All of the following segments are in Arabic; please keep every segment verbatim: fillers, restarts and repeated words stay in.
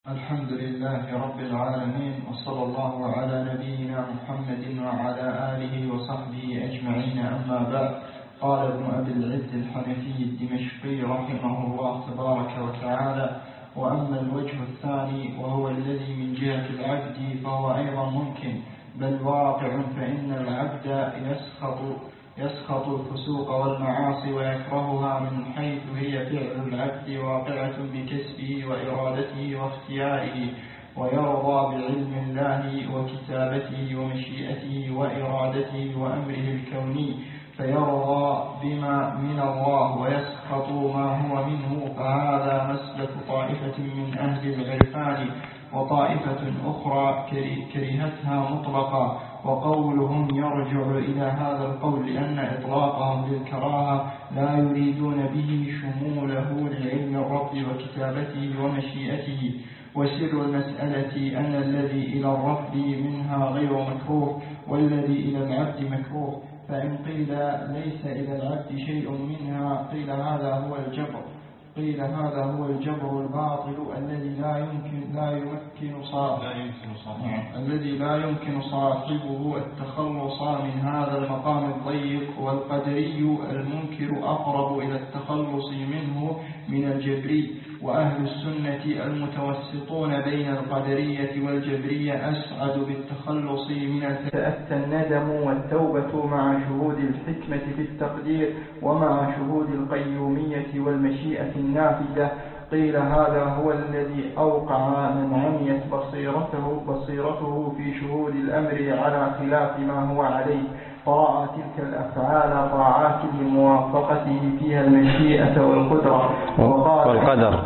الحمد لله رب العالمين، وصلى الله على نبينا محمد وعلى آله وصحبه أجمعين. أما بعد، قال ابن أبي العز الحنفي الدمشقي رحمه الله تبارك وتعالى: وأما الوجه الثاني وهو الذي من جهة العبد فهو أيضا ممكن بل واقع، فإن العبد يسخط يسخط الفسوق والمعاصي ويكرهها من حيث هي فعل العبد واقعة بكسبه وإرادته واختياره، ويرضى بعلم الله وكتابته ومشيئته وإرادته وأمره الكوني، فيرضى بما من الله ويسخط ما هو منه. فهذا مسلك طائفة من أهل العرفان، وطائفة أخرى كرهتها مطلقا. وقولهم يرجع إلى هذا القول لأن إطلاقهم للكراهة لا يريدون به شموله لعلم الرب وكتابته ومشيئته. وسر المسألة أن الذي إلى الرب منها غير مكروه، والذي إلى العبد مكروه. فإن قيل ليس إلى العبد شيء منها قيل هذا هو الجبر قيل هذا هو الجبر الباطل الذي لا يمكن لا يمكن صاحبه الذي لا يمكن صاحبه التخلص من هذا المقام الضيق. والقدري المنكر أقرب إلى التخلص منه من الجبري. وأهل السنة المتوسطون بين القدرية والجبرية أسعد بالتخلص من تأتى الندم والتوبة مع شهود الحكمة في التقدير ومع شهود القيومية والمشيئة النافذة. قيل هذا هو الذي أوقع من عميت بصيرته بصيرته في شهود الأمر على خلاف ما هو عليه، فرأى تلك الأفعال طاعات لموافقته فيها المشيئة والقدرة والقدر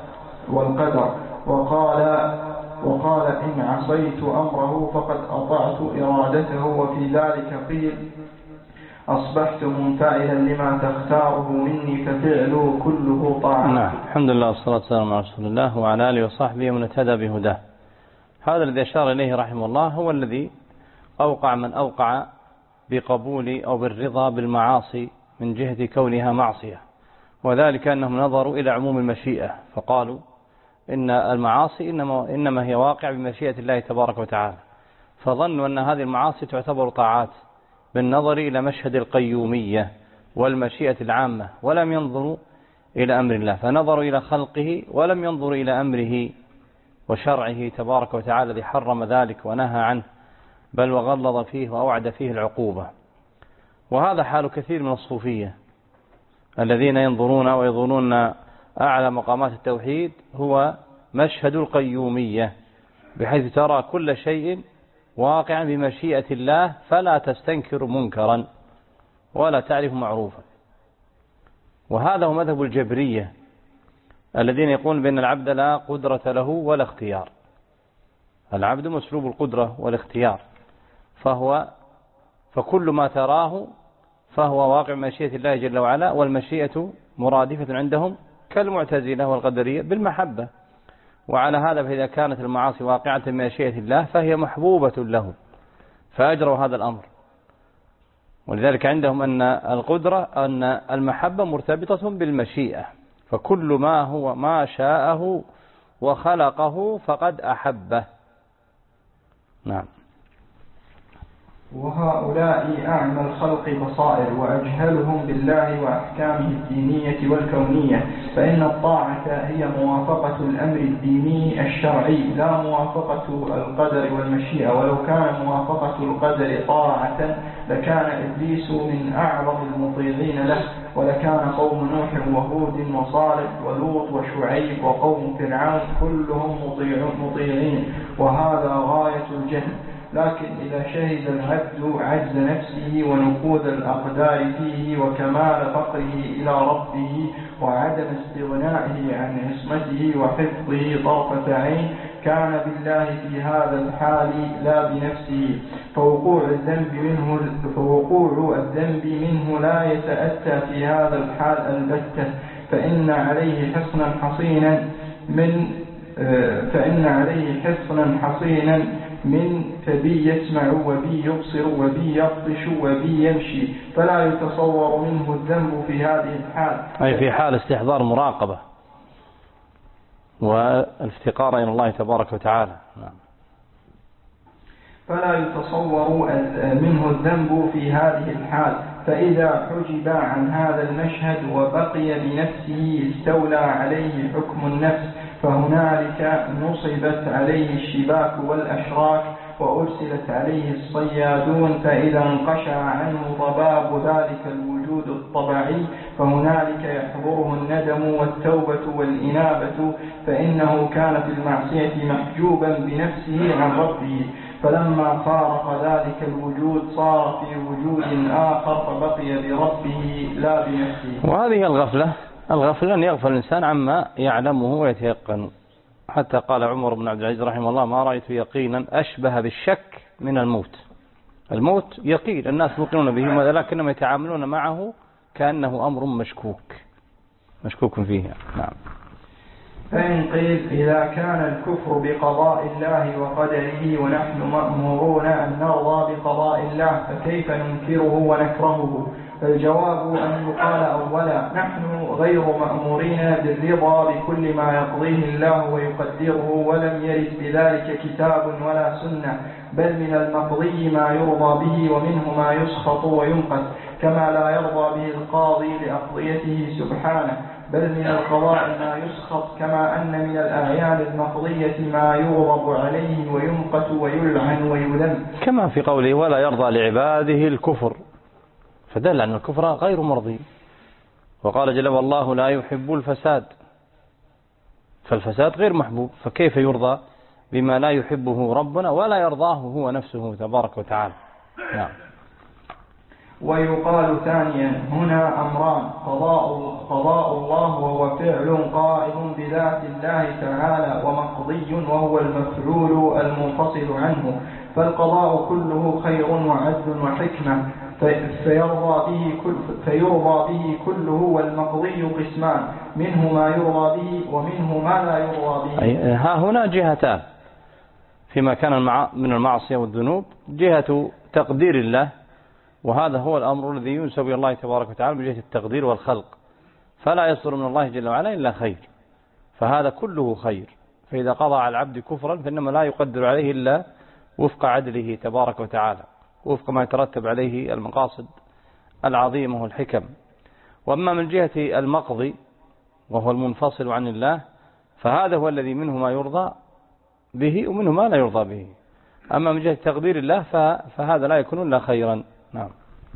والقدر وقال وقال إن عصيت أمره فقد أطعت إرادته. وفي ذلك قيل أصبحت منفعلا لما تختاره مني ففعله كله طاعة. نعم، الحمد لله والصلاة والسلام على رسول الله وعلى آله وصحبه ومن اهتدى بهداه. هذا الذي أشار إليه رحمه الله هو الذي أوقع من أوقع بقبول أو بالرضا بالمعاصي من جهة كونها معصية، وذلك أنهم نظروا إلى عموم المشيئة فقالوا إن المعاصي إنما, إنما هي واقع بمشيئة الله تبارك وتعالى، فظنوا أن هذه المعاصي تعتبر طاعات بالنظر إلى مشهد القيومية والمشيئة العامة، ولم ينظروا إلى أمر الله، فنظروا إلى خلقه ولم ينظروا إلى أمره وشرعه تبارك وتعالى الذي حرم ذلك ونهى عنه، بل وغلظ فيه وأوعد فيه العقوبة. وهذا حال كثير من الصوفية الذين ينظرون ويظنون أعلى مقامات التوحيد هو مشهد القيومية، بحيث ترى كل شيء واقعا بمشيئة الله فلا تستنكر منكرا ولا تعرف معروفا. وهذا هو مذهب الجبرية الذين يقولون بأن العبد لا قدرة له ولا اختيار. العبد مسلوب القدرة والاختيار، فهو فكل ما تراه فهو واقع مشيئة الله جل وعلا، والمشيئة مرادفة عندهم كالمعتزلة والقدرية بالمحبة. وعلى هذا فإذا كانت المعاصي واقعة بمشيئة الله فهي محبوبة له، فأجروا هذا الأمر. ولذلك عندهم أن القدرة أن المحبة مرتبطة بالمشيئة، فكل ما هو ما شاءه وخلقه فقد أحبه. نعم. وهؤلاء أعمى الخلق بصائر وأجهلهم بالله وأحكامه الدينية والكونية، فإن الطاعة هي موافقة الأمر الديني الشرعي لا موافقة القدر والمشيئة. ولو كان موافقة القدر طاعة لكان إبليس من أعظم المطيعين له، ولكان قوم نوح وهود وصالح ولوط وشعيب وقوم فرعون كلهم مطيعين، وهذا غاية الجهل. لكن إذا شهد العبد عجز نفسه ونفوذ الأقدار فيه وكمال فقره إلى ربه وعدم استغنائه عن عصمته وحفظه طرفة عين كان بالله في هذا الحال لا بنفسه، فوقوع الذنب منه فوقوع الذنب منه لا يتأتى في هذا الحال البتة، فإن عليه حصنا حصينا من فإن عليه حصنا حصينا من فبي يسمع وبي يبصر وبي يبطش وبي يمشي، فلا يتصور منه الذنب في هذه الحال، أي في حال استحضار مراقبة. والافتقار إلى الله تبارك وتعالى. نعم. فلا يتصور منه الذنب في هذه الحال، فإذا حجب عن هذا المشهد وبقي بنفسه استولى عليه حكم النفس، فهنالك نصبت عليه الشباك والأشراك وأرسلت عليه الصيادون، فإذا انقشع عنه ضباب ذلك الوجود الطبيعي فهنالك يحضره الندم والتوبة والإنابة، فإنه كان في المعصية محجوبا بنفسه عن ربه، فلما فارق ذلك الوجود صار في وجود آخر فبقي بربه لا بنفسه. وهذه الغفلة الغفلة أن يغفل الإنسان عما يعلمه ويتيقن، حتى قال عمر بن عبد العزيز رحمه الله: ما رأيت يقينا أشبه بالشك من الموت. الموت يقين، الناس موقنون به، ولكنهم يتعاملون معه كأنه أمر مشكوك مشكوك فيه. نعم. فإن قيل إذا كان الكفر بقضاء الله وقدره ونحن مأمورون أن نرضى بقضاء الله فكيف ننكره ونكرهه؟ فالجواب أن يقال أولا: نحن غير مأمورين بالرضا بكل ما يقضيه الله ويقدره، ولم يرد بذلك كتاب ولا سنة، بل من المقضي ما يرضى به ومنه ما يسخط ويمقت، كما لا يرضى به القاضي لأقضيته سبحانه، بل من القضاء ما يسخط، كما أن من الأعيان المقضية ما يغضب عليه ويمقت ويلعن ويذم، كما في قوله: ولا يرضى لعباده الكفر، فدل أن الكفر غير مرضي. وقال جل: والله لا يحب الفساد، فالفساد غير محبوب، فكيف يرضى بما لا يحبه ربنا ولا يرضاه هو نفسه تبارك وتعالى. نعم. ويقال ثانيا: هنا أمران: قضاء, قضاء الله وهو فعل قائم بذات الله تعالى، ومقضي وهو المفعول المنفصل عنه، فالقضاء كله خير وعدل وحكمة، فيرضى به, كل فيرضى به كله، والمقضي قسمان: منه ما يرضى به ومنه ما لا يرضى به. ها هنا جهتان فيما كان من المعصية والذنوب: جهة تقدير الله، وهذا هو الأمر الذي ينسب إلى الله تبارك وتعالى بجهة التقدير والخلق، فلا يصدر من الله جل وعلا إلا خير، فهذا كله خير. فإذا قضى على العبد كفرا فإنما لا يقدر عليه إلا وفق عدله تبارك وتعالى، وفق ما يترتب عليه المقاصد العظيمة والحكم. وأما من جهة المقضي وهو المنفصل عن الله، فهذا هو الذي منه ما يرضى به ومنه ما لا يرضى به. أما من جهة تقدير الله فهذا لا يكون إلا خيرا. نعم.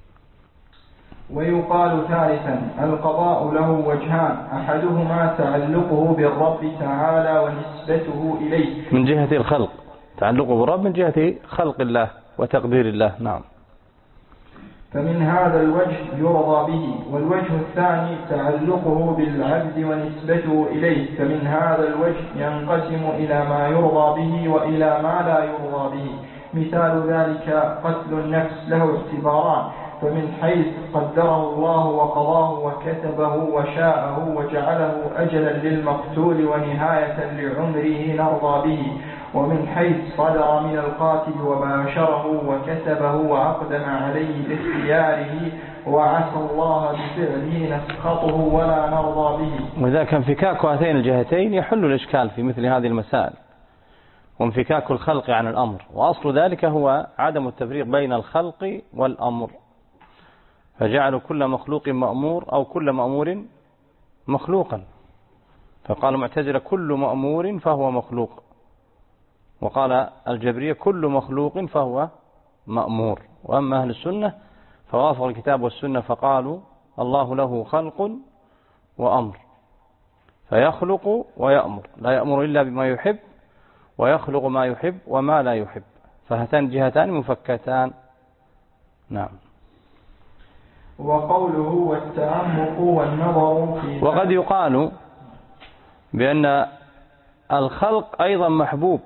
ويقال ثالثا: القضاء له وجهان: أحدهما تعلقه بالرب تعالى ونسبته إليه من جهة الخلق، تعلقه بالرب من جهة خلق الله وتقدير الله. نعم. فمن هذا الوجه يرضى به. والوجه الثاني تعلقه بالعبد ونسبته إليه، فمن هذا الوجه ينقسم إلى ما يرضى به وإلى ما لا يرضى به. مثال ذلك قتل النفس له اعتباران: فمن حيث قدره الله وقضاه وكتبه وشاءه وجعله أجلا للمقتول ونهاية لعمره نرضى به، ومن حيث صدر من القاتل وباشره وكتبه وأقدم عليه باختياره وعسى الله بفعله نسخطه ولا نرضى به. وإذا كان انفكاك هاتين الجهتين يحل الإشكال في مثل هذه المسائل، وانفكاك الخلق عن الأمر، وأصل ذلك هو عدم التفريق بين الخلق والأمر، فجعلوا كل مخلوق مأمور أو كل مأمور مخلوقا، فقال معتزلة: كل مأمور فهو مخلوق، وقال الجبرية: كل مخلوق فهو مأمور. وأما أهل السنة فوافق الكتاب والسنة فقالوا: الله له خلق وأمر، فيخلق ويأمر، لا يأمر إلا بما يحب، ويخلق ما يحب وما لا يحب، فهاتان جهتان مفكتان. نعم. وقوله والتعمق والنظر في وقد يقال بأن الخلق أيضا محبوب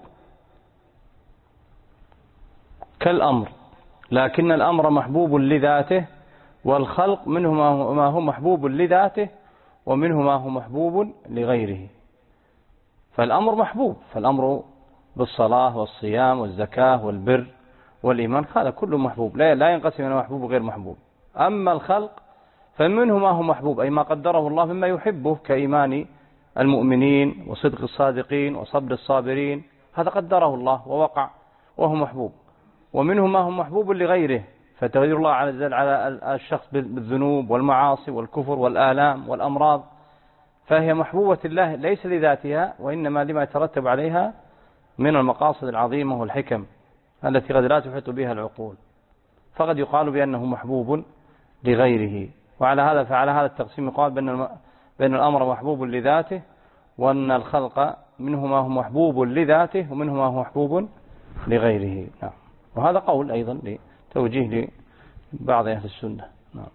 كالأمر، لكن الأمر محبوب لذاته، والخلق منه ما هو محبوب لذاته ومنه ما هو محبوب لغيره. فالأمر محبوب، فالأمر بالصلاة والصيام والزكاة والبر والإيمان هذا كله محبوب، لا ينقسم إلى محبوب وغير محبوب. أما الخلق فمنه ما هو محبوب، أي ما قدره الله مما يحبه كإيمان المؤمنين وصدق الصادقين وصبر الصابرين، هذا قدره الله ووقع وهو محبوب. ومنهم ما هو محبوب لغيره، فتغير الله عز وجل على الشخص بالذنوب والمعاصي والكفر والآلام والأمراض، فهي محبوبة الله ليس لذاتها، وإنما لما يترتب عليها من المقاصد العظيمة والحكم التي قد لا تحيط بها العقول، فقد يقال بأنه محبوب لغيره. وعلى هذا فعلى هذا التقسيم يقال بأن بأن الأمر محبوب لذاته، وأن الخلق منه ما هو محبوب لذاته ومنه ما هو محبوب لغيره. نعم. وهذا قول أيضا لتوجيه لبعض أهل السنة. نعم.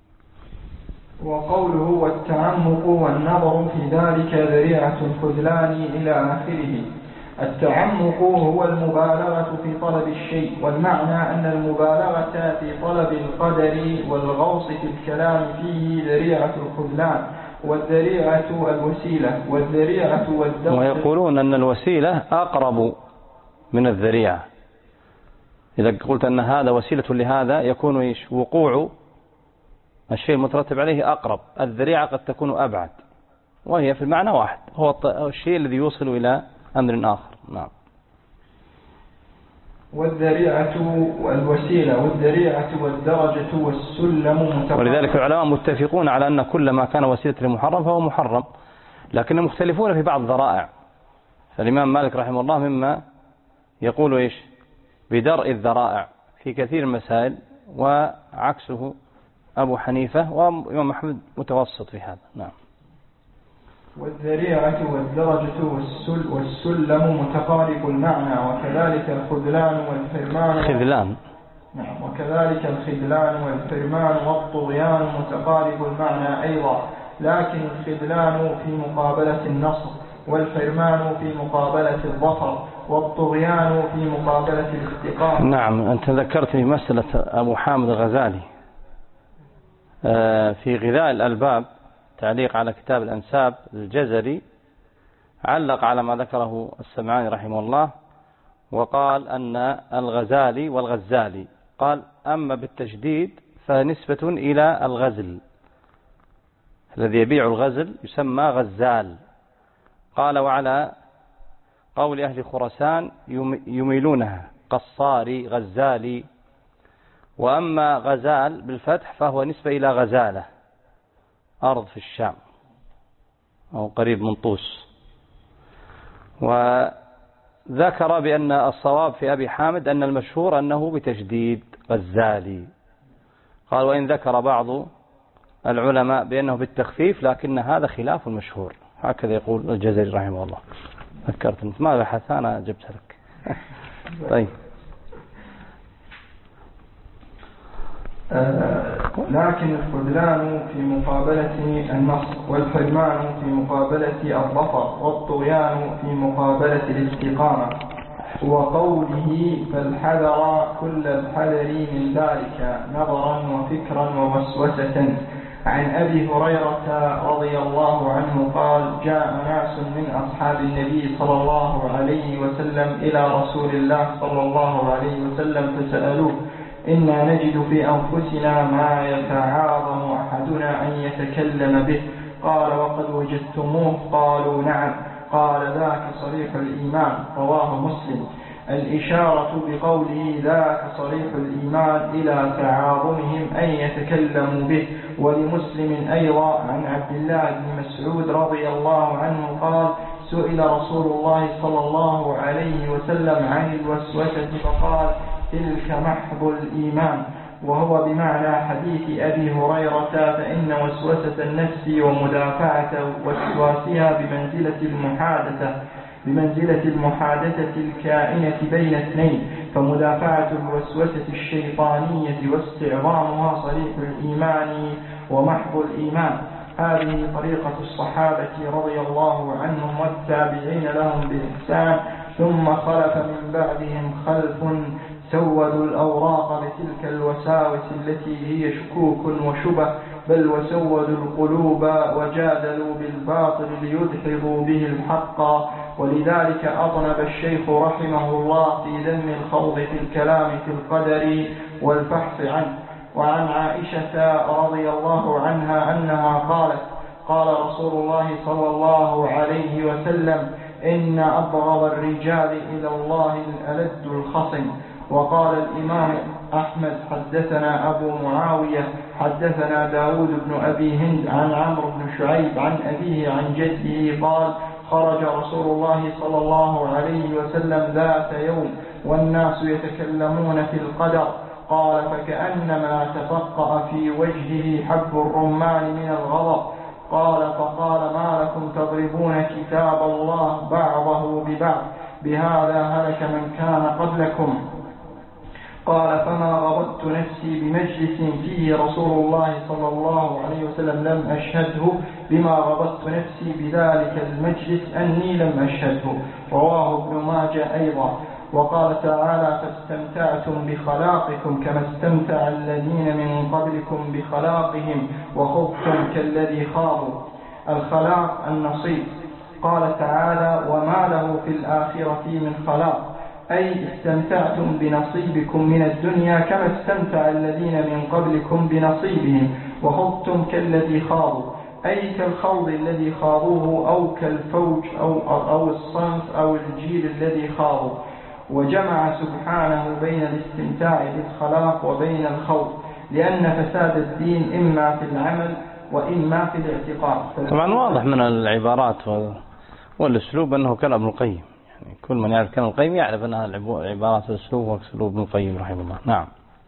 وقوله والتعمق والنظر في ذلك ذريعة الخذلان إلى آخره. التعمق هو المبالغة في طلب الشيء، والمعنى أن المبالغة في طلب القدر والغوص في الكلام فيه ذريعة الخذلان، والذريعة الوسيلة، والذريعة والدرجة. ويقولون أن الوسيلة أقرب من الذريعة، إذا قلت أن هذا وسيلة لهذا يكون إيش؟ وقوع الشيء المترتب عليه أقرب، الذريعة قد تكون أبعد، وهي في المعنى واحد، هو الشيء الذي يوصل إلى أمر آخر. نعم. والذريعة والوسيلة والذريعة والدرجة والسلم متفق. ولذلك العلماء متفقون على أن كل ما كان وسيلة لمحرم فهو محرم، لكنهم مختلفون في بعض الذرائع. فالإمام مالك رحمه الله مما يقول إيش؟ بدرء الذرائع في كثير من المسائل، وعكسه أبو حنيفة، وإمام أحمد متوسط في هذا. نعم. والذريعة والدرجة والسل والسلم متقارب المعنى، وكذلك الخذلان والحرمان. خذلان. نعم. وكذلك الخذلان والحرمان والطغيان متقارب المعنى أيضا، لكن الخذلان في مقابلة النصر، والحرمان في مقابلة الظفر، والطغيان في مقابلة الاستقامة. نعم. أنت ذكرتني مسألة أبو حامد الغزالي في غذاء الألباب، تعليق على كتاب الأنساب الجزري، علق على ما ذكره السمعاني رحمه الله، وقال أن الغزالي والغزالي، قال أما بالتشديد فنسبة إلى الغزل، الذي يبيع الغزل يسمى غزال. قال وعلى قول أهل خراسان يميلونها قصاري غزالي. وأما غزال بالفتح فهو نسبة إلى غزالة، أرض في الشام أو قريب من طوس. وذكر بأن الصواب في أبي حامد أن المشهور أنه بتجديد غزالي. قال وإن ذكر بعض العلماء بأنه بالتخفيف، لكن هذا خلاف المشهور، هكذا يقول الجزري رحمه الله. ذكرت أنت ما بحث، أنا جبت لك. طيب. لكن الخذلان في مقابلة النصر، والحرمان في مقابلة الظفر، والطغيان في مقابلة الاستقامة. وقوله فالحذر كل الحذر من ذلك نظرا وفكرا ووسوسة. عن أبي هريرة رضي الله عنه قال جاء ناس من أصحاب النبي صلى الله عليه وسلم إلى رسول الله صلى الله عليه وسلم فسألوه إنا نجد في أنفسنا ما يتعاظم أحدنا أن يتكلم به. قال وقد وجدتموه؟ قالوا نعم. قال ذاك صريح الإيمان. رواه مسلم. الإشارة بقوله ذاك صريح الإيمان إلى تعاظمهم أن يتكلموا به. ولمسلم أيضا عن عبد الله بن مسعود رضي الله عنه قال سئل رسول الله صلى الله عليه وسلم عن الوسوسة فقال تلك محض الإيمان، وهو بمعنى حديث أبي هريرة، فإن وسوسة النفس ومدافعة وسواسها بمنزلة المحادثة بمنزلة المحادثة الكائنة بين اثنين، فمدافعة الوسوسة الشيطانية واستعظامها صريح الإيمان ومحض الإيمان. هذه طريقة الصحابة رضي الله عنهم والتابعين لهم بإحسان، ثم خلف من بعدهم خلف سودوا الأوراق بتلك الوساوس التي هي شكوك وشبه، بل وسودوا القلوب وجادلوا بالباطل ليدحضوا به الحق. ولذلك أطنب الشيخ رحمه الله في ذم الخوض في الكلام في القدر والفحص عنه. وعن عائشة رضي الله عنها أنها قالت قال رسول الله صلى الله عليه وسلم إن أبغض الرجال إلى الله الألد الخصم. وقال الإمام أحمد حدثنا أبو معاوية حدثنا داود بن أبي هند عن عمرو بن شعيب عن أبيه عن جده قال خرج رسول الله صلى الله عليه وسلم ذات يوم والناس يتكلمون في القدر، قال فكأنما تفقأ في وجهه حب الرمان من الغضب، قال فقال ما لكم تضربون كتاب الله بعضه ببعض، بهذا هلك من كان قبلكم. قال فما غضبت نفسي بمجلس فيه رسول الله صلى الله عليه وسلم لم أشهده بما غضبت نفسي بذلك المجلس أني لم أشهده. رواه ابن ماجه أيضا. وقال تعالى فاستمتعتم بخلاقكم كما استمتع الذين من قبلكم بخلاقهم وخضتم كالذي خاضوا. الخلاق النصيب. قال تعالى وما له في الآخرة من خلاق، أي استمتعتم بنصيبكم من الدنيا كما استمتع الذين من قبلكم بنصيبهم وخضتم كالذي خاضوا، أي كالخوض الذي خاضوه أو كالفوج أو, أو الصنف أو الجيل الذي خاضوا. وجمع سبحانه بين الاستمتاع بالخلاق وبين الخوض، لأن فساد الدين إما في العمل وإما في الاعتقاد. طبعا واضح من العبارات والأسلوب أنه كان ابن القيم، يعني كل من يعرف كان القيم يعرف أنها العبارات والأسلوب وأسلوب ابن القيم رحمه الله. نعم.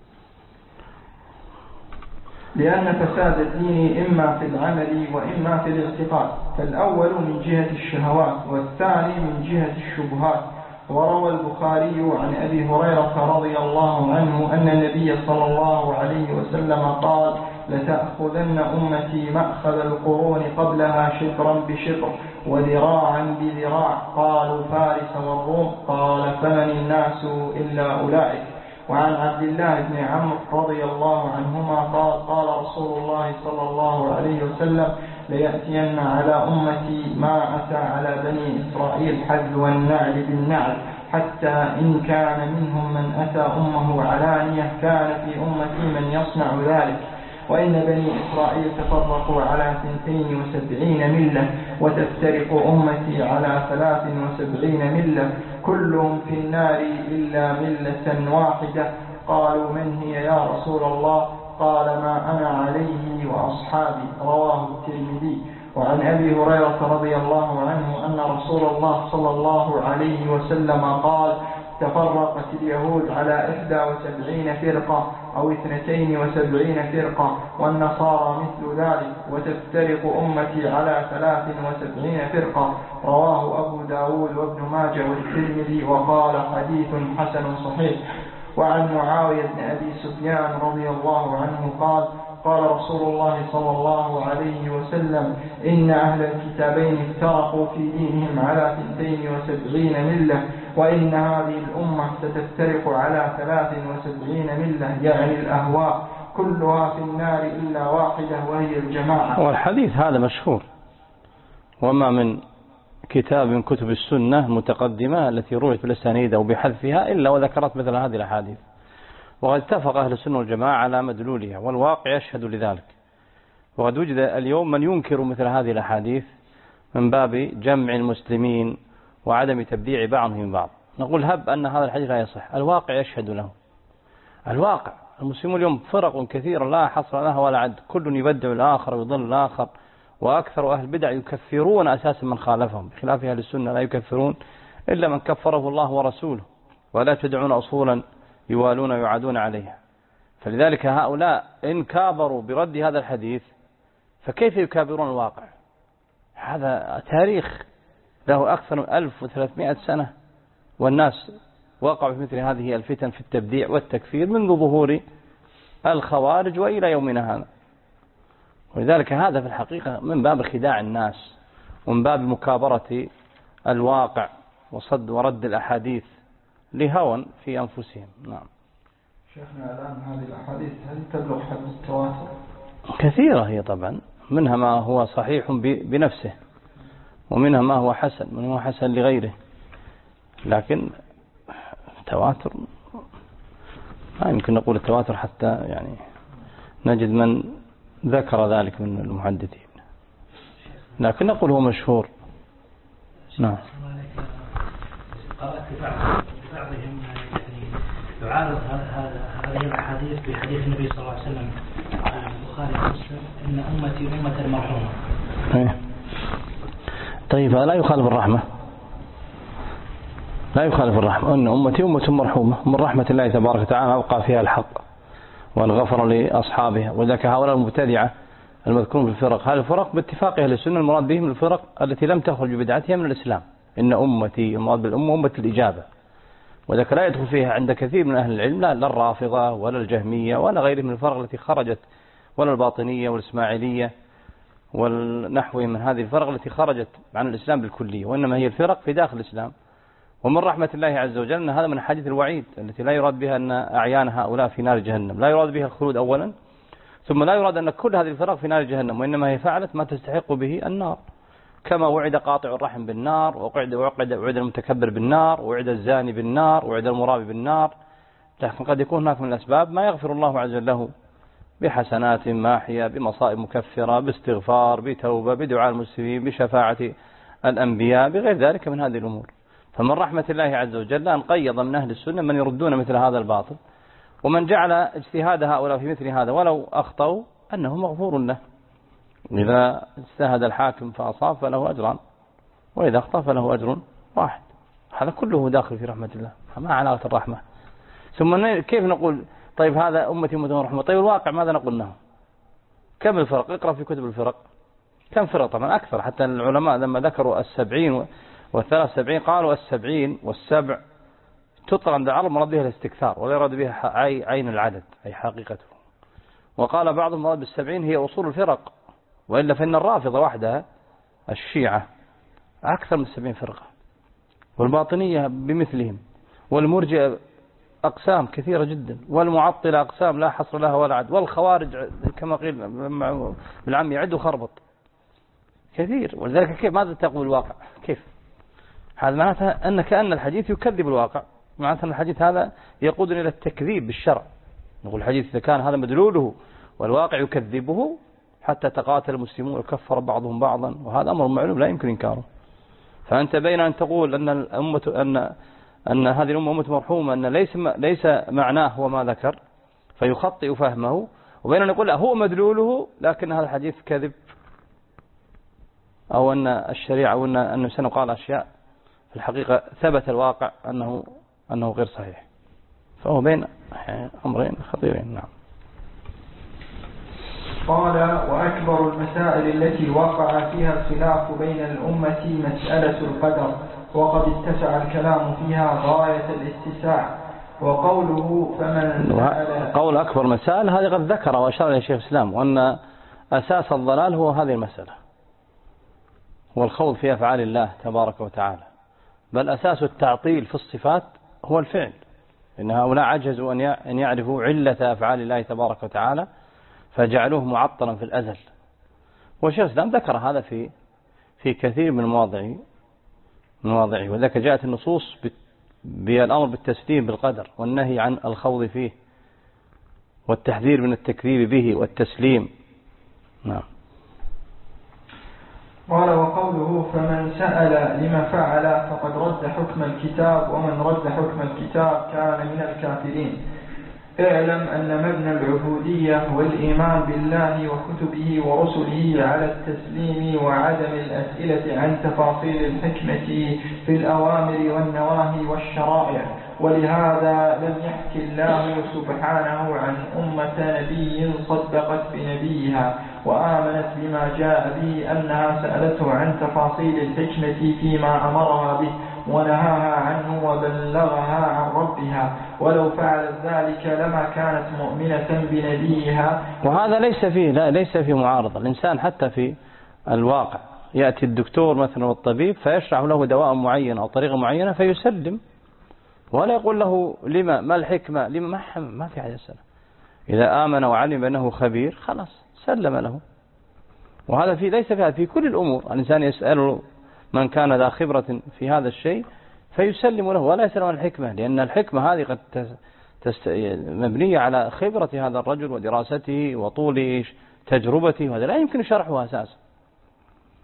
لأن فساد الدين إما في العمل وإما في الاعتقاد، فالأول من جهة الشهوات والثاني من جهة الشبهات. وروى البخاري عن أبي هريرة رضي الله عنه أن النبي صلى الله عليه وسلم قال لتأخذن أمتي مأخذ القرون قبلها شبرا بشبر وذراعا بذراع، قالوا فارس والروم، قال فمن الناس إلا أولئك. وعن عبد الله بن عمرو رضي الله عنهما قال قال رسول الله صلى الله عليه وسلم ليأتين على أمتي ما أتى على بني إسرائيل حذو النعل بالنعل، حتى إن كان منهم من أتى أمه علانية كان في أمتي من يصنع ذلك. وإن بني إسرائيل تفرقوا على اثنتين وسبعين ملة وتفترق أمتي على ثلاث وسبعين ملة كلهم في النار إلا ملة واحدة. قالوا من هي يا رسول الله؟ قال ما أنا عليه وأصحابي. رواه الترمذي. وعن أبي هريرة رضي الله عنه أن رسول الله صلى الله عليه وسلم قال تفرقت اليهود على إحدى وسبعين فرقة أو اثنتين وسبعين فرقة والنصارى مثل ذلك، وتفترق أمتي على ثلاث وسبعين فرقة. رواه أبو داود وابن ماجه والترمذي وقال حديث حسن صحيح. وعن معاوية بن أبي سفيان رضي الله عنه قال قال رسول الله صلى الله عليه وسلم إن أهل الكتابين افترقوا في دينهم على اثنتين وسبعين ملة، وإن هذه الأمة ستفترق على ثلاث وسبعين ملة، يعني الأهواء، كلها في النار إلا واحدة وهي الجماعة. والحديث هذا مشهور، وما من كتاب من كتب السنة المتقدمة التي رويت بالأسانيد أو بحذفها إلا وذكرت مثل هذه الأحاديث، وقد اتفق أهل السنة والجماعة على مدلولها، والواقع يشهد لذلك. وقد وجد اليوم من ينكر مثل هذه الأحاديث من باب جمع المسلمين وعدم تبديع بعضهم من بعض. نقول هب أن هذا الحديث لا يصح، الواقع يشهد له. الواقع المسلمون اليوم فرق كثيرة لا حصر لها ولا عد، كل يبدع الآخر ويضل الآخر، وأكثر أهل البدع يكفرون أساسا من خالفهم، بخلاف أهل السنة لا يكفرون إلا من كفره الله ورسوله، ولا تدعون أصولا يوالون ويعادون عليها. فلذلك هؤلاء إن كابروا برد هذا الحديث فكيف يكابرون الواقع؟ هذا تاريخ له أكثر من ألف وثلاثمائة سنة، والناس وقعوا في مثل هذه الفتن في التبديع والتكفير منذ ظهور الخوارج وإلى يومنا هذا. ولذلك هذا في الحقيقة من باب خداع الناس ومن باب مكابرة الواقع وصد ورد الأحاديث لهوى في أنفسهم. نعم. شيخنا الآن هذه الأحاديث هل تبلغ حد التواتر؟ كثيرة هي طبعا، منها ما هو صحيح بنفسه ومنها ما هو حسن، من هو حسن لغيره، لكن التواتر ما يمكن نقول التواتر حتى يعني نجد من ذكر ذلك من المحدثين. لكن نقول هو مشهور. نعم. قرأت بعضهم يعني يعارض هذا هذه الأحاديث بحديث النبي صلى الله عليه وسلم البخاري ومسلم إن أمتي أمة مرحومة. طيب لا يخالف الرحمة، لا يخالف الرحمة، أن أمتي أمة مرحومة، من رحمة الله تبارك وتعالى أبقى فيها الحق وأن غفر لأصحابها. وذاك هؤلاء المبتدعة المذكورون في الفرق، هذه الفرق باتفاق أهل السنة المراد بهم الفرق التي لم تخرج بدعتها من الإسلام. إن أمتي المراد بالأمة أمة الإجابة، وذاك لا يدخل فيها عند كثير من أهل العلم لا الرافضة ولا الجهمية ولا غيرهم من الفرق التي خرجت، ولا الباطنية والإسماعيلية والنحو من هذه الفرق التي خرجت عن الإسلام بالكلية، وإنما هي الفرق في داخل الإسلام. ومن رحمة الله عز وجل أن هذا من حديث الوعيد التي لا يراد بها أن أعيان هؤلاء في نار جهنم، لا يراد بها الخلود أولا، ثم لا يراد أن كل هذه الفرق في نار جهنم، وإنما هي فعلت ما تستحق به النار، كما وعد قاطع الرحم بالنار، وقعد وعد وعد المتكبر بالنار، وعد الزاني بالنار، وعد المرابي بالنار. لكن قد يكون هناك من الأسباب ما يغفر الله عز وجل له بحسنات ماحية، بمصائب مكفرة، باستغفار، بتوبة، بدعاء المسلمين، بشفاعة الأنبياء، بغير ذلك من هذه الأمور. فمن رحمة الله عز وجل أن قيض من أهل السنة من يردون مثل هذا الباطل، ومن جعل اجتهاد هؤلاء في مثل هذا ولو أخطأوا أنه مغفور له. إذا اجتهد الحاكم فأصاب فله أجران، وإذا أخطأ فله أجر واحد. هذا كله داخل في رحمة الله، ما علاقة الرحمة. ثم كيف نقول طيب هذا أمتي أمة رحمة؟ طيب الواقع ماذا نقول له؟ كم الفرق؟ اقرأ في كتب الفرق كم فرق، طبعا أكثر، حتى العلماء لما ذكروا السبعين والثلاث سبعين قالوا السبعين والسبع تطلق عند العرب مراد بها الاستكثار ولا يراد بها عين العدد أي حقيقته. وقال بعضهم مراد بالسبعين هي أصول الفرق، وإلا فإن الرافضة وحدها الشيعة أكثر من السبعين فرقة، والباطنية بمثلهم، والمرجئة أقسام كثيرة جدا، والمعطلة أقسام لا حصر لها ولا عد، والخوارج كما قيل بالعام يعد وخربط كثير. ولذلك كيف ماذا تقول الواقع؟ كيف هذا؟ معناتها أن كأن الحديث يكذب الواقع، معناتها أن الحديث هذا يقودنا إلى التكذيب بالشرع. نقول الحديث إذا كان هذا مدلوله والواقع يكذبه حتى تقاتل المسلمون وكفر بعضهم بعضا، وهذا أمر معلوم لا يمكن إنكاره. فأنت بين أن تقول أن الأمة أن أن هذه الأمة أمة مرحومة أن ليس ليس معناه هو ما ذكر فيخطئ فهمه، وبين أن نقول هو مدلوله لكن هذا الحديث كذب، أو أن الشريعة أو أن أن سنقال أشياء في الحقيقة ثبت الواقع أنه أنه غير صحيح. فهو بين أمرين خطيرين. نعم. قال: وأكبر المسائل التي وقع فيها الخلاف بين الأمة مسألة القدر، وقد اتسع الكلام فيها غاية الاتساع. وقوله فمن قول أكبر مسائل هذه قد ذكر وأشار إلى شيخ الإسلام، وأن أساس الضلال هو هذه المسألة، والخوض في أفعال الله تبارك وتعالى، بل أساس التعطيل في الصفات هو الفعل، إن هؤلاء عجزوا أن يعرفوا علة أفعال الله تبارك وتعالى فجعلوه معطلا في الأزل. والشيخ الإسلام ذكر هذا في في كثير من مواضعه مواضعه وذلك جاءت النصوص بالأمر بالتسليم بالقدر والنهي عن الخوض فيه والتحذير من التكذيب به والتسليم. نعم. قال: وقوله فمن سأل لما فعل فقد رد حكم الكتاب، ومن رد حكم الكتاب كان من الكافرين. اعلم أن مبنى العبودية والإيمان بالله وكتبه ورسله على التسليم وعدم الأسئلة عن تفاصيل الحكمة في الأوامر والنواهي والشرائع. ولهذا لم يحكي الله سبحانه عن أمة نبي صدقت بنبيها وآمنت بما جاء به أنها سألته عن تفاصيل الحكمة فيما أمرها به ونهاها عنه وبلغها عن ربها، ولو فعلت ذلك لما كانت مؤمنة بنبيها. وهذا ليس فيه لا ليس فيه معارضة. الإنسان حتى في الواقع يأتي الدكتور مثلا والطبيب فيشرح له دواء معين أو طريقة معينة فيسلم، ولا يقول له لما ما الحكمة لما ما, ما في حاجة يسأله. إذا آمن وعلم أنه خبير خلاص سلم له. وهذا في ليس فيها في كل الأمور. الإنسان يسأل من كان ذا خبرة في هذا الشيء فيسلم له ولا يسأل عن الحكمة، لأن الحكمة هذه قد تست... مبنية على خبرة هذا الرجل ودراسته وطول تجربته، وهذا لا يمكن شرحه أساسا.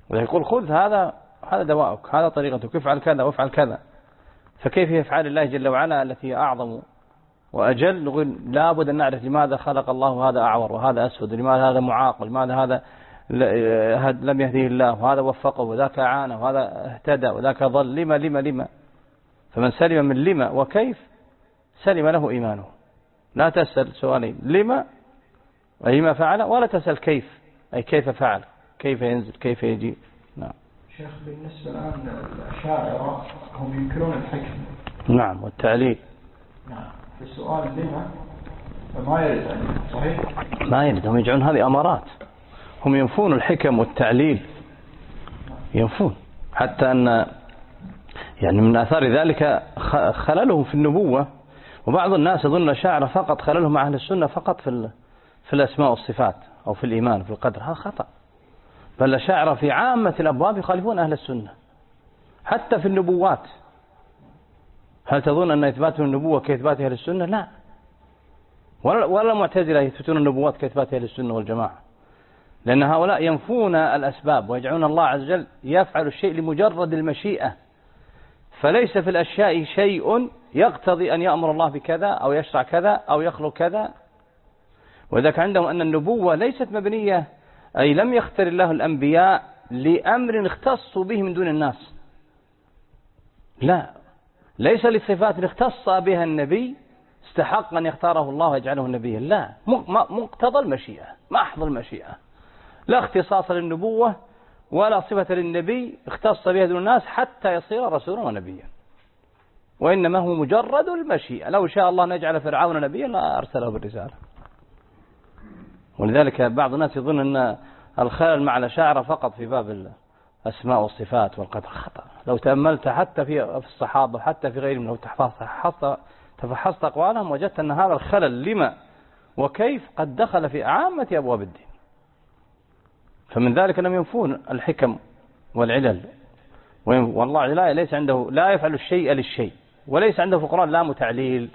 ويقول خذ هذا هذا دواءك، هذا طريقتك، افعل كذا وافعل كذا. فكيف يفعل الله جل وعلا التي هي أعظم وأجل؟ نقول لابد أن نعرف لماذا خلق الله هذا أعور وهذا أسود، لماذا هذا معاق، لماذا هذا لم يهديه الله، وهذا وفقه وذاك أعانه وهذا اهتدى وذاك ضل. لما لما لما فمن سلم من لما وكيف سلم له إيمانه. لا تسأل سؤالين، لما أي ما فعل، ولا تسأل كيف أي كيف فعل، كيف ينزل، كيف يجي. نعم. شيخ بالنسبة الآن الأشاعرة هم ينكرون الحكم. نعم والتعليل. نعم. في السؤال لما فما يرد يعني صحيح؟ ما يرد، هم يجعلون هذه أمارات، هم ينفون الحكم والتعليل، ينفون. حتى أن يعني من آثار ذلك خللهم في النبوة. وبعض الناس يظن الأشاعرة فقط خللهم مع أهل السنة فقط في في الأسماء والصفات أو في الإيمان في القدر. هذا خطأ. بل الأشاعرة في عامة الأبواب يخالفون أهل السنة حتى في النبوات. هل تظن أن إثبات النبوة كإثبات أهل السنة؟ لا. ولا ولا المعتزلة يثبتون النبوات كإثبات أهل السنة والجماعة، لأن هؤلاء ينفون الأسباب ويجعلون الله عز وجل يفعل الشيء لمجرد المشيئة. فليس في الأشياء شيء يقتضي أن يأمر الله بكذا أو يشرع كذا أو يخلق كذا. وذلك عندهم أن النبوة ليست مبنية، أي لم يختر الله الأنبياء لأمر اختصوا به من دون الناس. لا، ليس للصفات اختص بها النبي استحق أن يختاره الله ويجعله نبيا. لا، مقتضى المشيئة، محض المشيئة، لا اختصاص للنبوة ولا صفة للنبي اختص بها دون الناس حتى يصير رسولا ونبيا، وإنما هو مجرد المشيئة. لو شاء الله نجعل فرعون نبيا لا أرسله بالرسالة. ولذلك بعض الناس يظن أن الخلل مع الأشاعرة فقط في باب الأسماء والصفات والقدر. خطأ. لو تأملت حتى في الصحابة حتى في غيرهم، لو تفحصت تفحصت أقوالهم وجدت أن هذا الخلل لما وكيف قد دخل في عامة أبواب الدين. فمن ذلك لم ينفون الحكم والعلل. والله لا ليس عنده، لا يفعل الشيء للشيء، وليس عنده في القرآن لام تعليل.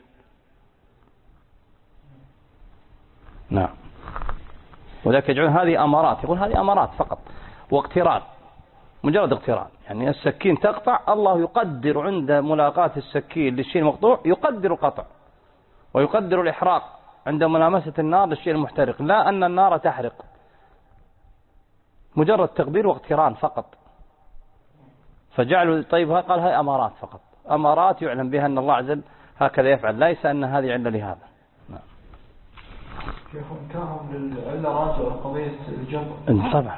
نعم. وذلك يجعلون هذه أمارات، يقول هذه أمارات فقط واقتران، مجرد اقتران. يعني السكين تقطع، الله يقدر عند ملاقاة السكين للشيء المقطوع يقدر القطع، ويقدر الإحراق عند ملامسة النار للشيء المحترق، لا أن النار تحرق. مجرد تقدير واقتران فقط. فجعلوا طيب قال هاي أمارات فقط، أمارات يعلم بها أن الله عز وجل هكذا يفعل، ليس أن هذه علة لهذا. نعم. كيف انكرهم للعلة راجع قضية الجبر؟ طبعا.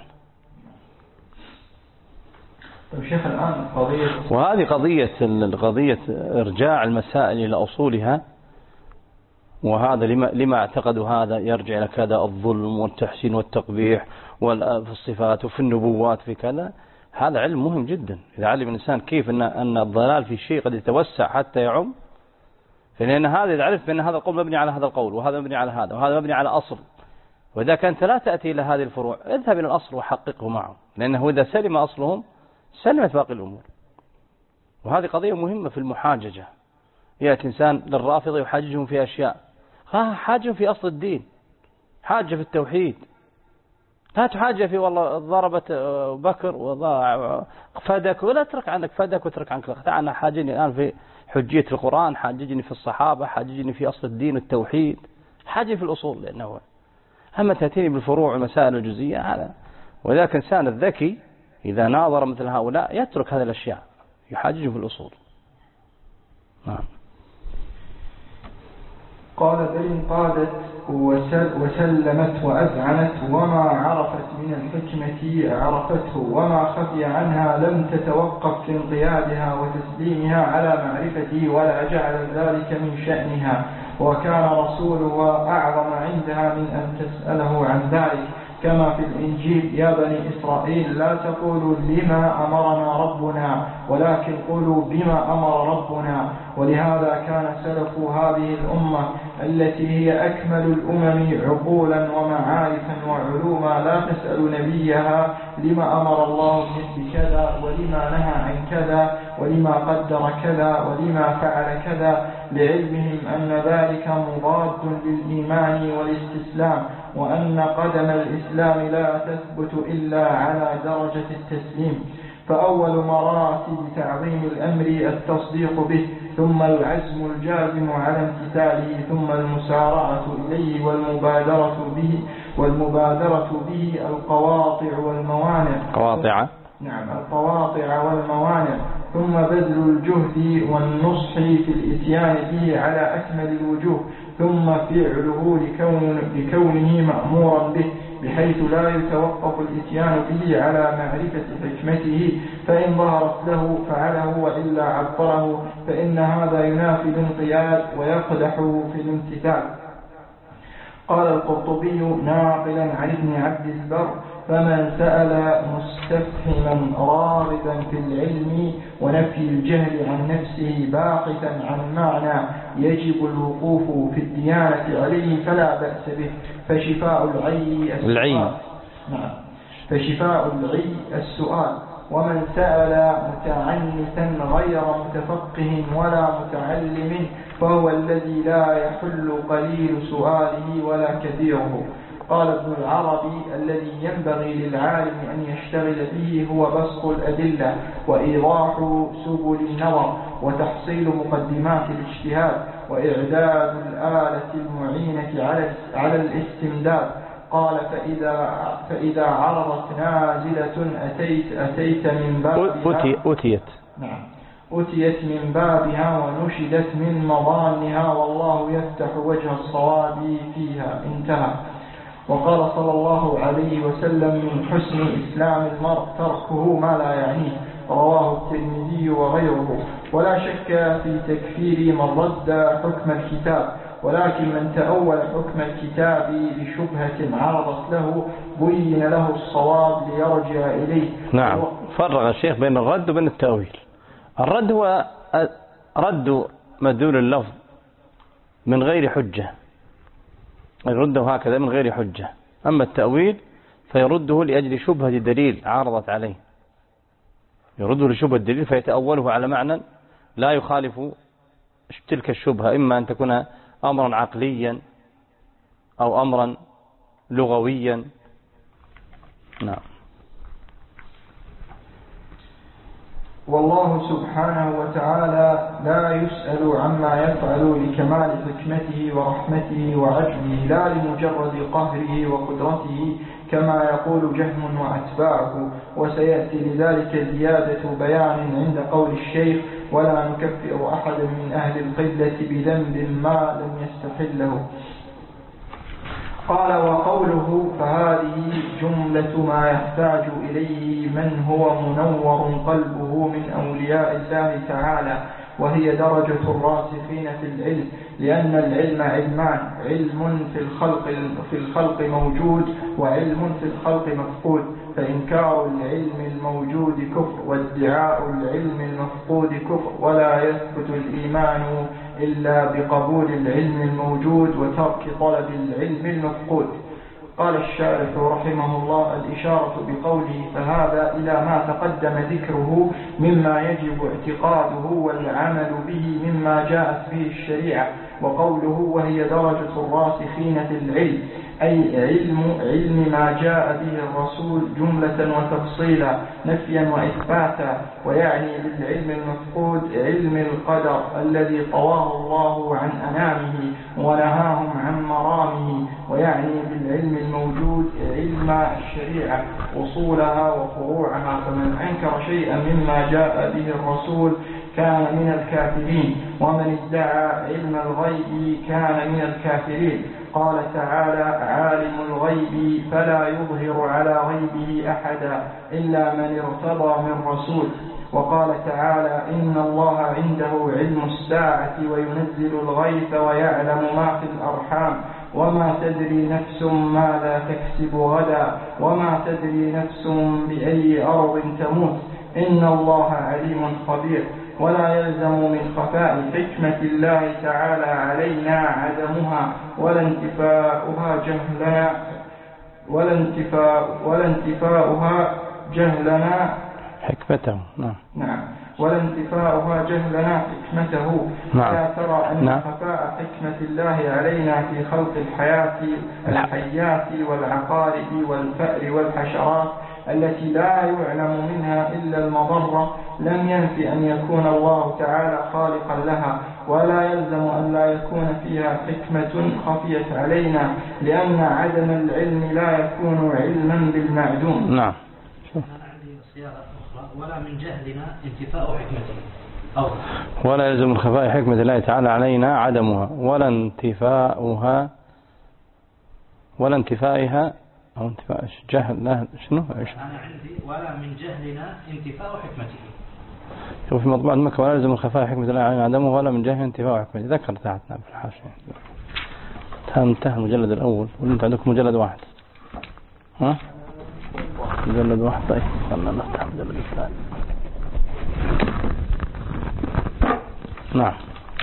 طيب شيخ الآن قضية، وهذه قضية قضية إرجاع المسائل إلى أصولها. وهذا لما لما اعتقدوا هذا يرجع إلى كذا الظلم والتحسين والتقبيح في الصفات وفي النبوات في كذا. هذا علم مهم جدا. إذا علم الإنسان كيف أن أن الضلال في شيء قد يتوسع حتى يعم، فلأن هذا إذا عرف بأن هذا القول مبني على هذا القول وهذا مبني على هذا وهذا مبني على أصل، وإذا كانت لا تأتي إلى هذه الفروع اذهب إلى الأصل وحققه معه، لأنه إذا سلم أصلهم سلمت باقي الأمور. وهذه قضية مهمة في المحاججة. يأتي إنسان للرافضة يحاججهم في أشياء، حاجهم في أصل الدين، حاجة في التوحيد. لا تحاجة في والله ضربت بكر وضاع فدك، ولا ترك عنك فدك وترك عنك لك. أنا حاجني الآن في حجية القرآن، حاججني في الصحابة، حاججني في أصل الدين والتوحيد، حاجة في الأصول. لأنه أما تأتيني بالفروع والمسائل الجزئية هذا. وذلك إنسان الذكي إذا ناظر مثل هؤلاء يترك هذه الأشياء، يحاجج في الأصول. نعم. قال بل قادت وسلمت وأذعنت، وما عرفت من الحكمة عرفته، وما خفي عنها لم تتوقف في انقيادها وتسليمها على معرفته، ولا جعل ذلك من شأنها، وكان رسولها أعظم عندها من أن تسأله عن ذلك، كما في الإنجيل: يا بني إسرائيل لا تقولوا لما أمرنا ربنا، ولكن قولوا بما أمر ربنا. ولهذا كان سلف هذه الأمة التي هي أكمل الأمم عقولا ومعارفا وعلوما لا تسأل نبيها لما أمر الله بمثل كذا، ولما نهى عن كذا، ولما قدر كذا، ولما فعل كذا، لعلمهم أن ذلك مضاد للإيمان والاستسلام، وأن قدم الإسلام لا تثبت إلا على درجة التسليم. فأول مراتب تعظيم الأمر التصديق به، ثم العزم الجازم على امتثاله، ثم المسارعة إليه والمبادرة به والمبادرة به القواطع والموانع قواطع نعم القواطع والموانع، ثم بذل الجهد والنصح في الإتيان به على أكمل الوجوه، ثم فعله لكون لكونه مأمورا به، بحيث لا يتوقف الإتيان به على معرفة حكمته، فإن ظهرت له فعله وإلا عطره، فإن هذا ينافي الانقياد ويقدح في الامتثال. قال القرطبي ناقلا عن ابن عبد البر: فمن سأل مستفهما راغبا في العلم ونفي الجهل عن نفسه باحثا عن معنى يجب الوقوف في الديانة عليه فلا بأس به، فشفاء العي السؤال. نعم فشفاء العي السؤال. ومن سأل متعنتا غير متفقه ولا متعلم فهو الذي لا يحل قليل سؤاله ولا كثيره. قال ابن العربي: الذي ينبغي للعالم أن يشتغل به هو بسط الأدلة وإيضاح سبل النظر وتحصيل مقدمات الاجتهاد وإعداد الآلة المعينة على الاستمداد. قال: فإذا, فإذا عرضت نازلة أتيت, أتيت من بابها أتيت نعم أتيت من بابها ونشدت من مظانها، والله يفتح وجه الصواب فيها. انتهى. وقال صلى الله عليه وسلم: من حسن إسلام المرء تركه ما لا يعنيه. رواه الترمذي وغيره. ولا شك في تكفير من رد حكم الكتاب، ولكن من تأول حكم الكتاب بشبهة عرضت له بين له الصواب ليرجع إليه. نعم. فرغ الشيخ بين الرد وبين التأويل. الرد هو رد مدلول اللفظ من غير حجة، يرده هكذا من غير حجة. أما التأويل فيرده لأجل شبهة دليل عارضت عليه، يرده لشبهة دليل فيتأوله على معنى لا يخالف تلك الشبهة، إما أن تكون أمرا عقليا أو أمرا لغويا. نعم. والله سبحانه وتعالى لا يسأل عما يفعل لكمال حكمته ورحمته وعدله، لا لمجرد قهره وقدرته كما يقول جهم وأتباعه. وسيأتي لذلك زيادة بيان عند قول الشيخ: ولا نكفر أحدا من أهل القبلة بذنب ما لم يستحله. قال: وقوله فهذه جملة ما يحتاج إليه من هو منور قلبه من أولياء الله تعالى، وهي درجة الراسخين في العلم، لأن العلم علمان: علم في الخلق في الخلق موجود، وعلم في الخلق مفقود. فإنكار العلم الموجود كفر، وادعاء العلم المفقود كفر، ولا يثبت الإيمان إلا بقبول العلم الموجود وترك طلب العلم المفقود. قال الشارح رحمه الله: الإشارة بقوله فهذا إلى ما تقدم ذكره مما يجب اعتقاده والعمل به مما جاءت به الشريعة. وقوله وهي درجة الراسخين في العلم أي علم علم ما جاء به الرسول جملة وتفصيلا، نفيا وإثباتا. ويعني بالعلم المفقود علم القدر الذي طواه الله عن أنامه ونهاهم عن مرامه. ويعني بالعلم الموجود علم الشريعة أصولها وفروعها، فمن أنكر شيئا مما جاء به الرسول كان من الكافرين، ومن ادعى علم الغيب كان من الكافرين. قال تعالى: عالم الغيب فلا يظهر على غيبه أحدا إلا من ارتضى من رسول. وقال تعالى: إن الله عنده علم الساعة وينزل الغيث ويعلم ما في الأرحام وما تدري نفس ماذا تكسب غدا وما تدري نفس بأي أرض تموت إن الله عليم خبير. ولا يلزم من خفاء حكمة الله تعالى علينا عدمها ولا انتفاؤها جهلنا ولا انتفاء ولا انتفاؤها جهلنا حكمته. نعم. نعم. ولا انتفاؤها جهلنا حكمته. نعم. ألا ترى أن نعم. خفاء حكمة الله علينا في خلق الحياة الحيات والعقارب والفأر والحشرات التي لا يعلم منها إلا المضرة لم ينف أن يكون الله تعالى خالقا لها، ولا يلزم أن لا يكون فيها حكمة خفيت علينا، لأن عدم العلم لا يكون علما بالمعدوم. نعم. أنا عندي صياغة أخرى: ولا من جهلنا انتفاء حكمته، أو ولا يلزم من خفاء حكمة الله تعالى علينا عدمها ولا انتفاؤها ولا انتفائها أو انتفاء جهل. لا شنو؟ أنا عندي ولا من جهلنا انتفاء حكمته. وفي مطبوع المكة: ولا يلزم من خفاء حكمة الله علينا عدمه ولا من جهل انتفاء حكمته. ذكر تحتنا في الحاشية. انتهى المجلد الأول، وانت عندكم مجلد واحد. ها؟ مجلد واحد. طيب خلنا نفتح المجلد الثاني. نعم.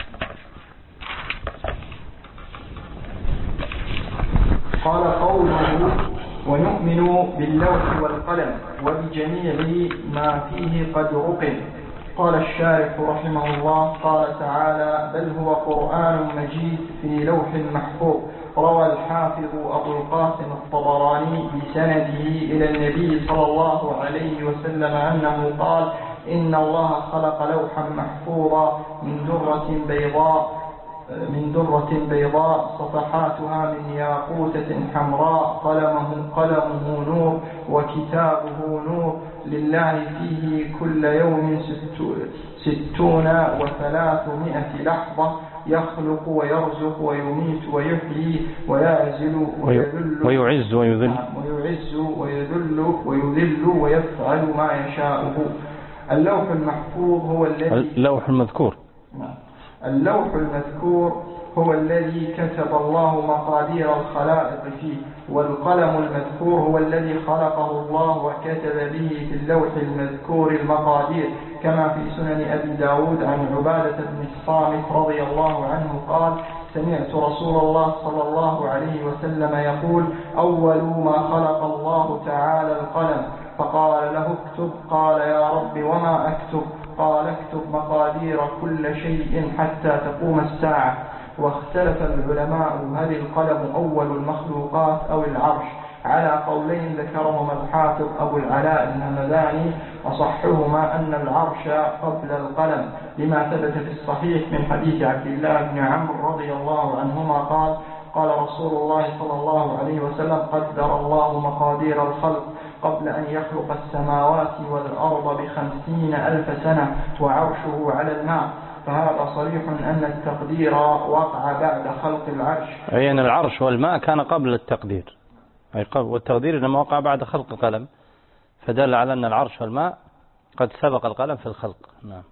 قال قوله: ونؤمن باللوح والقلم وبجميع ما فيه قد رقم. قال الشارح رحمه الله: قال تعالى: بل هو قرآن مجيد في لوح محفوظ. روى الحافظ أبو القاسم الطبراني بسنده إلى النبي صلى الله عليه وسلم أنه قال: إن الله خلق لوحا محفوظا من درة بيضاء من درة بيضاء صفحاتها من ياقوتة حمراء، قلمه قلمه نور وكتابه نور، لله فيه كل يوم ستون وثلاثمائة لحظة، يخلق ويرزق ويميت ويحيي ويعزل ويذل ويعز ويذل ويعز ويذل ويذل ويفعل ما يشاءه. اللوح المحفوظ هو الذي اللوح المذكور اللوح المذكور هو الذي كتب الله مقادير الخلائق فيه، والقلم المذكور هو الذي خلقه الله وكتب به في اللوح المذكور المقادير، كما في سنن أبي داود عن عبادة بن الصامت رضي الله عنه قال: سمعت رسول الله صلى الله عليه وسلم يقول: أول ما خلق الله تعالى القلم، فقال له: اكتب. قال: يا رب وما أكتب؟ قال: اكتب مقادير كل شيء حتى تقوم الساعة. واختلف العلماء هل القلم أول المخلوقات أو العرش، على قولين ذكرهما الحافظ أبو العلاء الهمداني، وصحهما أن العرش قبل القلم، لما ثبت في الصحيح من حديث عبد الله بن عمرو رضي الله عنهما قال: قال رسول الله صلى الله عليه وسلم: قدر الله مقادير الخلق قبل أن يخلق السماوات والأرض بخمسين ألف سنة، وعرشه على الماء. فهذا صريح أن التقدير وقع بعد خلق العرش، أي أن العرش والماء كان قبل التقدير، أي قبل، والتقدير إنما وقع بعد خلق القلم، فدل على أن العرش والماء قد سبق القلم في الخلق. نعم.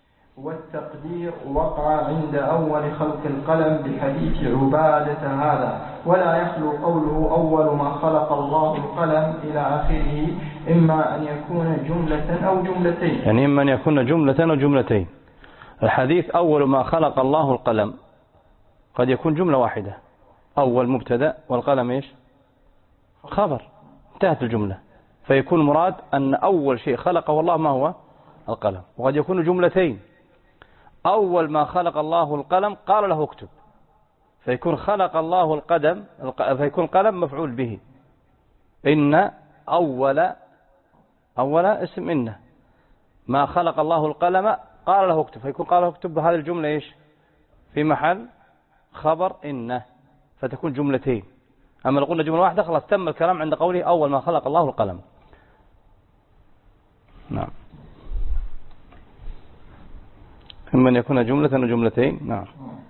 والتقدير وقع عند أول خلق القلم بحديث عبادة هذا، ولا يخلو قوله: أول ما خلق الله القلم إلى آخره، إما أن يكون جملة أو جملتين، يعني إما أن يكون جملة أو جملتين. الحديث أول ما خلق الله القلم قد يكون جملة واحدة، أول مبتدأ والقلم إيش؟ خبر، انتهت الجملة، فيكون مراد أن أول شيء خلقه الله ما هو؟ القلم. وقد يكون جملتين: أول ما خلق الله القلم قال له اكتب، فيكون خلق الله القدم، فيكون القلم مفعول به. إن أول أول اسم إن ما خلق الله القلم قال له اكتب، فيكون قال له اكتب هذه الجملة إيش؟ في محل خبر إن، فتكون جملتين. أما لو قلنا جملة واحدة خلاص تم الكلام عند قوله أول ما خلق الله القلم. نعم. إما أن يكون جملة أو جملتين. نعم.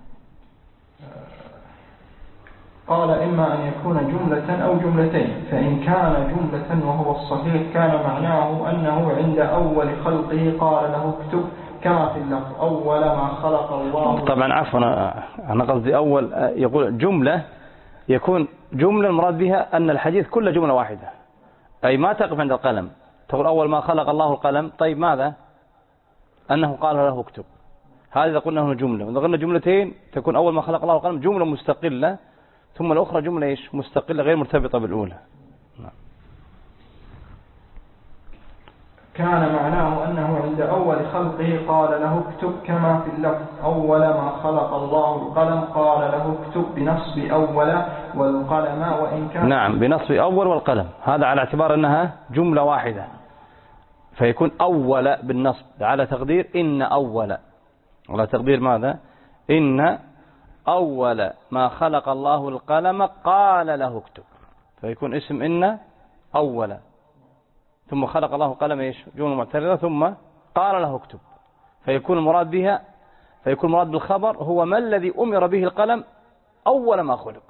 قال: إما أن يكون جملة أو جملتين، فإن كان جملة وهو الصحيح كان معناه أنه عند أول خلقه قال له اكتب، كما في اللفظ: أول ما خلق الله. طبعا عفوا، أنا قصدي أول، يقول جملة يكون جملة المراد بها أن الحديث كل جملة واحدة، أي ما تقف عند القلم تقول أول ما خلق الله القلم. طيب ماذا؟ أنه قال له اكتب، هذا إذا قلنا هنا جملة. وإذا قلنا جملتين تكون أول ما خلق الله القلم جملة مستقلة، ثم الأخرى جملة إيش؟ مستقلة غير مرتبطة بالأولى. نعم. كان معناه أنه عند أول خلقه قال له اكتب، كما في اللفظ أول ما خلق الله القلم قال له اكتب بنصب أول والقلم، وإن كان نعم بنصب أول والقلم، هذا على اعتبار أنها جملة واحدة، فيكون أول بالنصب على تقدير إن أول، على تقدير ماذا؟ إن أول ما خلق الله القلم قال له اكتب، فيكون اسم إن أول، ثم خلق الله القلم إيش؟ جملة معترضة، ثم قال له اكتب، فيكون المراد بها فيكون المراد بالخبر هو ما الذي أمر به القلم أول ما خلق،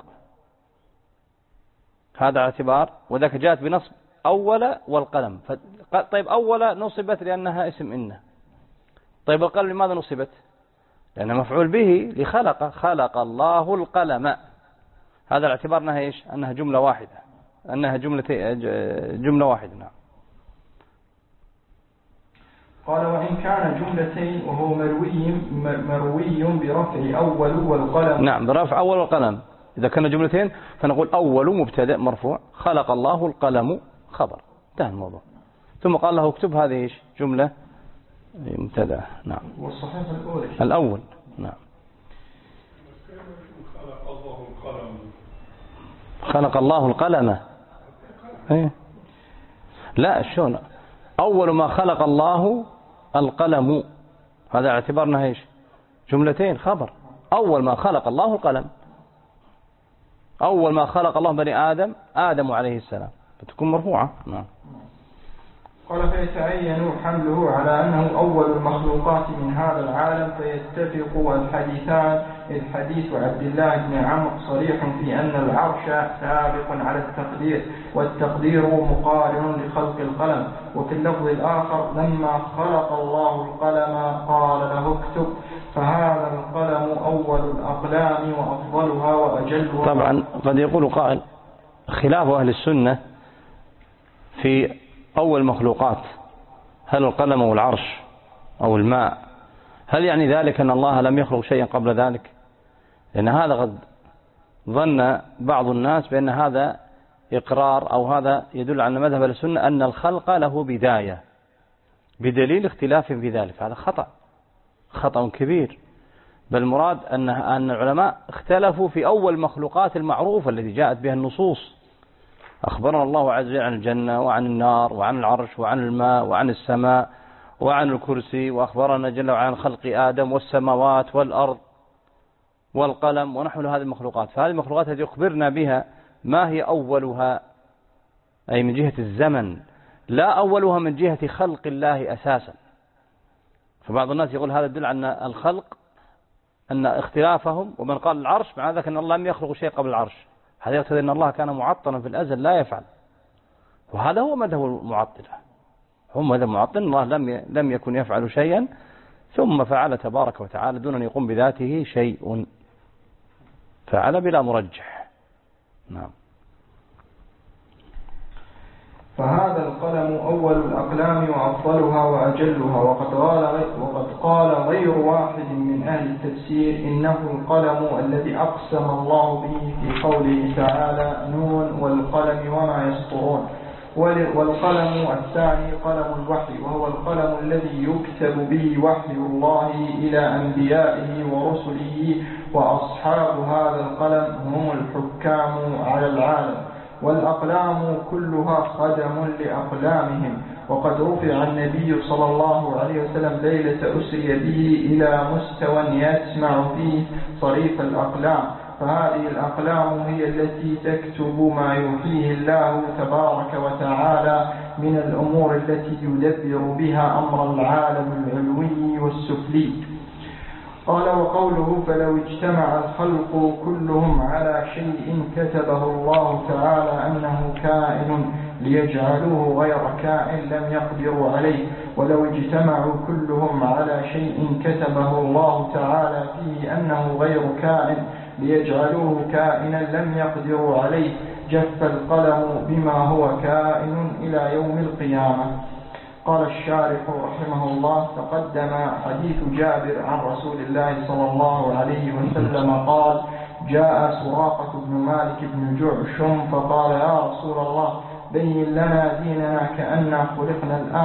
هذا اعتبار، وذاك جاءت بنصب أول والقلم. طيب أول نصبت لأنها اسم إن، طيب القلم لماذا نصبت؟ لأنها مفعول به لخلق، خلق الله القلم، هذا الاعتبار أنها إيش؟ أنها جملة واحدة، أنها جملة جملة واحدة. نعم. قال وإن كان جملتين وهو مروي مروي برفع أول والقلم. نعم برفع أول والقلم، إذا كان جملتين فنقول أول مبتدأ مرفوع، خلق الله القلم خبر، انتهى الموضوع، ثم قال له اكتب، هذه إيش؟ جملة مبتدأ. نعم. والصحيح الأول الأول. نعم. خلق الله القلم. ايه لا شلون؟ أول ما خلق الله القلم، هذا اعتبارنا ايش؟ جملتين خبر، أول ما خلق الله القلم، أول ما خلق الله بني آدم آدم عليه السلام، فتكون مرفوعة. نعم. قال فيتعين حمله على أنه أول المخلوقات من هذا العالم، فيتفق الحديثان، الحديث عبد الله بن عمرو صريح في أن العرش سابق على التقدير، والتقدير مقارن لخلق القلم، وفي اللفظ الآخر لما خلق الله القلم قال له اكتب، فهذا القلم أول الأقلام وأفضلها وأجلها. طبعا قد يقول قائل خلاف أهل السنة في أول مخلوقات، هل القلم أو العرش أو الماء، هل يعني ذلك أن الله لم يخلق شيئا قبل ذلك؟ لأن هذا قد ظن بعض الناس بأن هذا إقرار أو هذا يدل على مذهب السنة أن الخلق له بداية بدليل اختلاف في ذلك، هذا خطأ خطأ كبير، بل المراد أن أن العلماء اختلفوا في أول مخلوقات المعروفة التي جاءت بها النصوص، أخبرنا الله عز وجل عن الجنة وعن النار وعن العرش وعن الماء وعن السماء وعن الكرسي، وأخبرنا جل وعلا عن خلق آدم والسماوات والأرض والقلم ونحو هذه المخلوقات، فهذه المخلوقات التي أخبرنا بها ما هي أولها؟ أي من جهة الزمن، لا أولها من جهة خلق الله أساسا. فبعض الناس يقول هذا يدل على الخلق أن اختلافهم، ومن قال العرش مع ذلك أن الله لم يخلق شيء قبل العرش، هذا يقتضي أن الله كان معطلا في الأزل لا يفعل، وهذا هو مذهب المعطلة، هم مذهب المعطل، الله لم لم يكن يفعل شيئا ثم فعل تبارك وتعالى دون أن يقوم بذاته شيء، فعل بلا مرجح. نعم. فهذا القلم أول الأقلام وأفضلها وأجلها، وقد قال وقد قال غير واحد من أهل التفسير إنه القلم الذي أقسم الله به في قوله تعالى نون والقلم وما يسطرون، والقلم الثاني قلم الوحي، وهو القلم الذي يكتب به وحي الله إلى أنبيائه ورسله، وأصحاب هذا القلم هم الحكام على العالم، والأقلام كلها خدم لأقلامهم. وقد رفع النبي صلى الله عليه وسلم ليلة أسري به إلى مستوى يسمع فيه صريف الأقلام، فهذه الأقلام هي التي تكتب ما يوحيه الله تبارك وتعالى من الأمور التي يدبر بها أمر العالم العلوي والسفلي. قال وقوله فلو اجتمع الخلق كلهم على شيء كتبه الله تعالى أنه كائن ليجعلوه غير كائن لم يقدروا عليه، ولو اجتمعوا كلهم على شيء كتبه الله تعالى فيه أنه غير كائن ليجعلوه كائنا لم يقدروا عليه، جف القلم بما هو كائن إلى يوم القيامة. قال الشارح رحمه الله تقدم حديث جابر عن رسول الله صلى الله عليه وسلم قال جاء سراقة بن مالك بن جعشم فقال يا رسول الله بين لنا ديننا كأننا خلقنا الآن،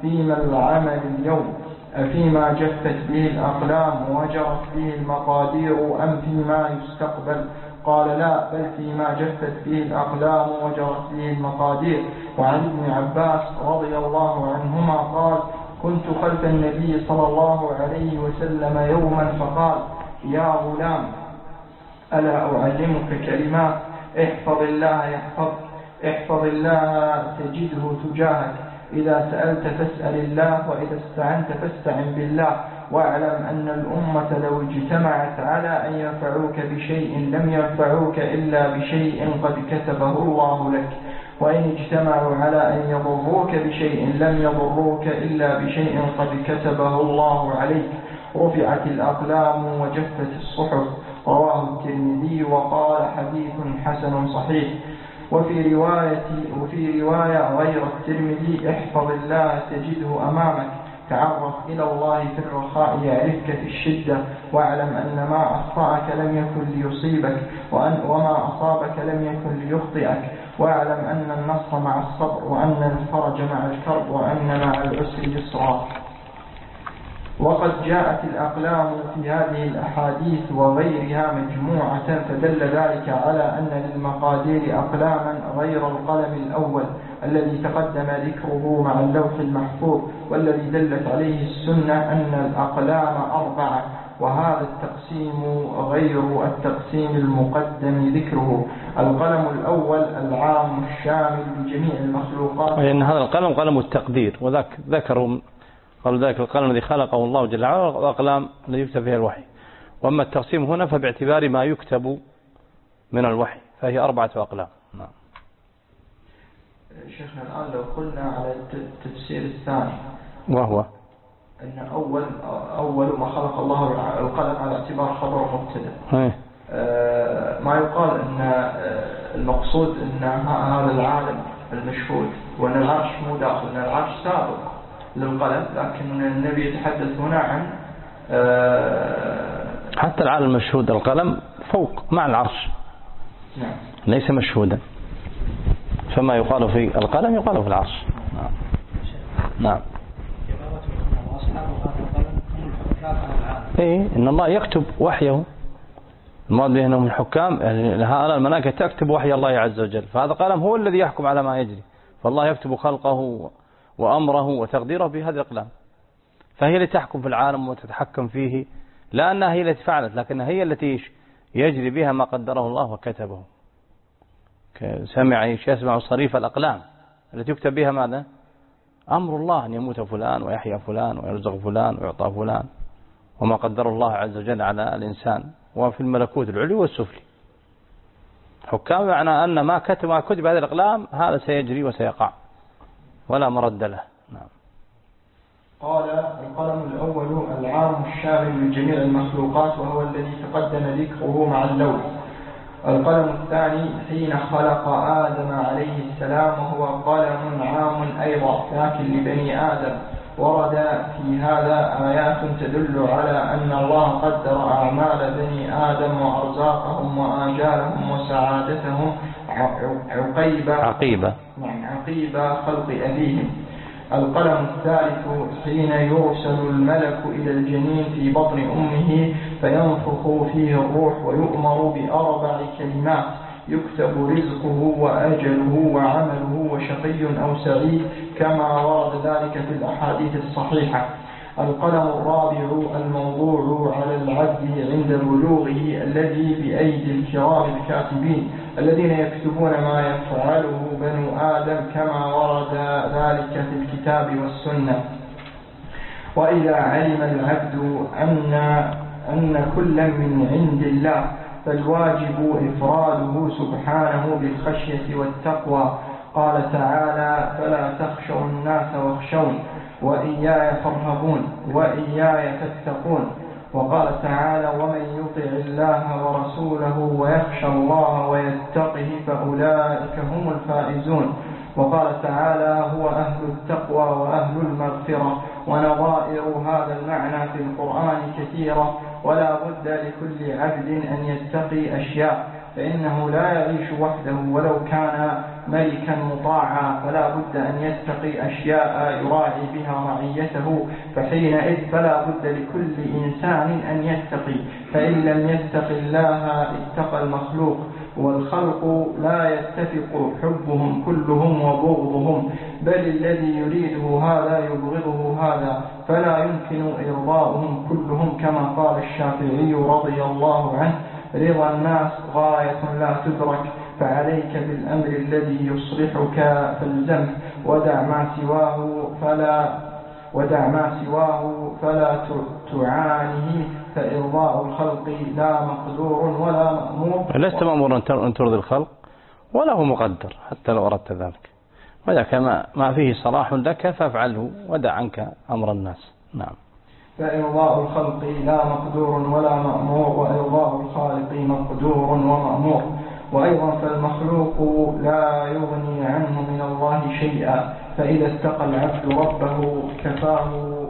فيما العمل اليوم أفيما جفت به الأقلام وجرت به المقادير أم فيما يستقبل؟ قال لا، بل فيما جفت به الأقلام وجرت به المقادير. وعن ابن عباس رضي الله عنهما قال: كنت خلف النبي صلى الله عليه وسلم يوما فقال: يا غلام، ألا أعلمك كلمات؟ احفظ الله يحفظك، احفظ الله تجده تجاهك، إذا سألت فاسأل الله، وإذا استعنت فاستعن بالله، واعلم أن الأمة لو اجتمعت على أن ينفعوك بشيء لم ينفعوك إلا بشيء قد كتبه الله لك، وإن اجتمعوا على أن يضروك بشيء لم يضروك إلا بشيء قد كتبه الله عليك. رفعت الأقلام وجفت الصحف. رواه الترمذي وقال: حديث حسن صحيح. وفي رواية وفي رواية غير الترمذي: احفظ الله تجده أمامك، تعرف إلى الله في الرخاء يعرفك في الشدة، واعلم أن ما أخطأك لم يكن ليصيبك، وأن وما أصابك لم يكن ليخطئك، واعلم أن النصر مع الصبر، وأن الفرج مع الكرب، وأن مع العسر يسرا. وقد جاءت الأقلام في هذه الأحاديث وغيرها مجموعة، فدل ذلك على أن للمقادير أقلاما غير القلم الأول الذي تقدم ذكره مع اللوح المحفوظ، والذي دلت عليه السنة أن الأقلام أربعة، وهذا التقسيم غير التقسيم المقدم ذكره. القلم الأول العام الشامل لجميع المخلوقات، وإن هذا القلم قلم التقدير، وذاك ذكروا قالوا ذلك القلم الذي خلقه الله جل وعلا، والأقلام التي يكتب فيها الوحي. وأما التقسيم هنا فباعتبار ما يكتب من الوحي، فهي أربعة أقلام. نعم. شيخنا الآن لو قلنا على التفسير الثاني، وهو أن أول أول ما خلق الله القلم على اعتبار خبر مبتدأ، ما يقال أن المقصود أن هذا العالم المشهود، وأن العرش مو داخل، أن العرش سابق للقلم، لكن النبي يتحدث هنا عن حتى العالم المشهود القلم فوق مع العرش، نعم، ليس مشهودا، فما يقال في القلم يقال في العرش. نعم. نعم. إيه، إن الله يكتب وحيه، المراد به أنهم الحكام، يعني هؤلاء الملائكة تكتب وحي الله عز وجل، فهذا القلم هو الذي يحكم على ما يجري، فالله يكتب خلقه وأمره وتقديره بهذه الأقلام، فهي التي تحكم في العالم وتتحكم فيه، لا أنها هي التي فعلت، لكنها هي التي يجري بها ما قدره الله وكتبه. سمع يسمع صريف الأقلام التي يكتب بها ماذا؟ أمر الله أن يموت فلان ويحيى فلان ويرزق فلان ويعطى فلان، وما قدر الله عز وجل على الإنسان، وفي الملكوت العلي والسفلي. حكام معنى أن ما كتب ما كتب هذه الأقلام هذا سيجري وسيقع ولا مرد له. نعم. قال: القلم الأول العام الشامل لجميع المخلوقات، وهو الذي تقدم ذكره مع اللوح. القلم الثاني حين خلق آدم عليه السلام، وهو قلم عام أيضا لكن لبني آدم. ورد في هذا آيات تدل على أن الله قدر أعمال بني آدم وأرزاقهم وآجالهم وسعادتهم عقيب عقيبة نعم عقيب خلق أبيهم. القلم الثالث حين يرسل الملك إلى الجنين في بطن أمه فينفخ فيه الروح ويؤمر بأربع كلمات يكتب رزقه وأجله وعمله وشقي أو سعيد، كما ورد ذلك في الأحاديث الصحيحة. القلم الرابع الموضوع على العبد عند بلوغه، الذي بأيدي الكرام الكاتبين الذين يكتبون ما يفعله بنو آدم، كما ورد ذلك في الكتاب والسنة. وإذا علم العبد أن أن كل من عند الله فالواجب إفراده سبحانه بالخشية والتقوى. قال تعالى: فلا تخشوا الناس واخشون وإياي فارهبون وإياي تتقون. وقال تعالى: ومن يطع الله ورسوله ويخشى الله ويتقه فأولئك هم الفائزون. وقال تعالى: هو أهل التقوى وأهل المغفرة. ونظائر هذا المعنى في القرآن كثيرة، ولا بد لكل عبد أن يتقي أشياء، فإنه لا يعيش وحده ولو كان ملكا مطاعا فلا بد أن يتقي أشياء يراعي بها رعيته، فحينئذ فلا بد لكل إنسان أن يتقي، فإن لم يتق الله اتقى المخلوق. والخلق لا يتفق حبهم كلهم وبغضهم، بل الذي يريده هذا يبغضه هذا، فلا يمكن إرضاؤهم كلهم، كما قال الشافعي رضي الله عنه: رضا الناس غاية لا تدرك، فعليك بالأمر الذي يصلحك فالزمه، ودع ما سواه فلا ودع ما سواه فلا تعانيه، فإرضاء الخلق لا مقدور ولا مأمور. لست مأمور أن ترضي الخلق ولا هو مقدر حتى لو أردت ذلك، وذاك ما ما فيه صلاح لك فافعله ودع عنك أمر الناس. نعم. فإرضاء الخلق لا مقدور ولا مأمور، وإرضاء الخالق مقدور ومأمور. وأيضا فالمخلوق لا يغني عنه من الله شيئا، فإذا اتقى العبد ربه كفاه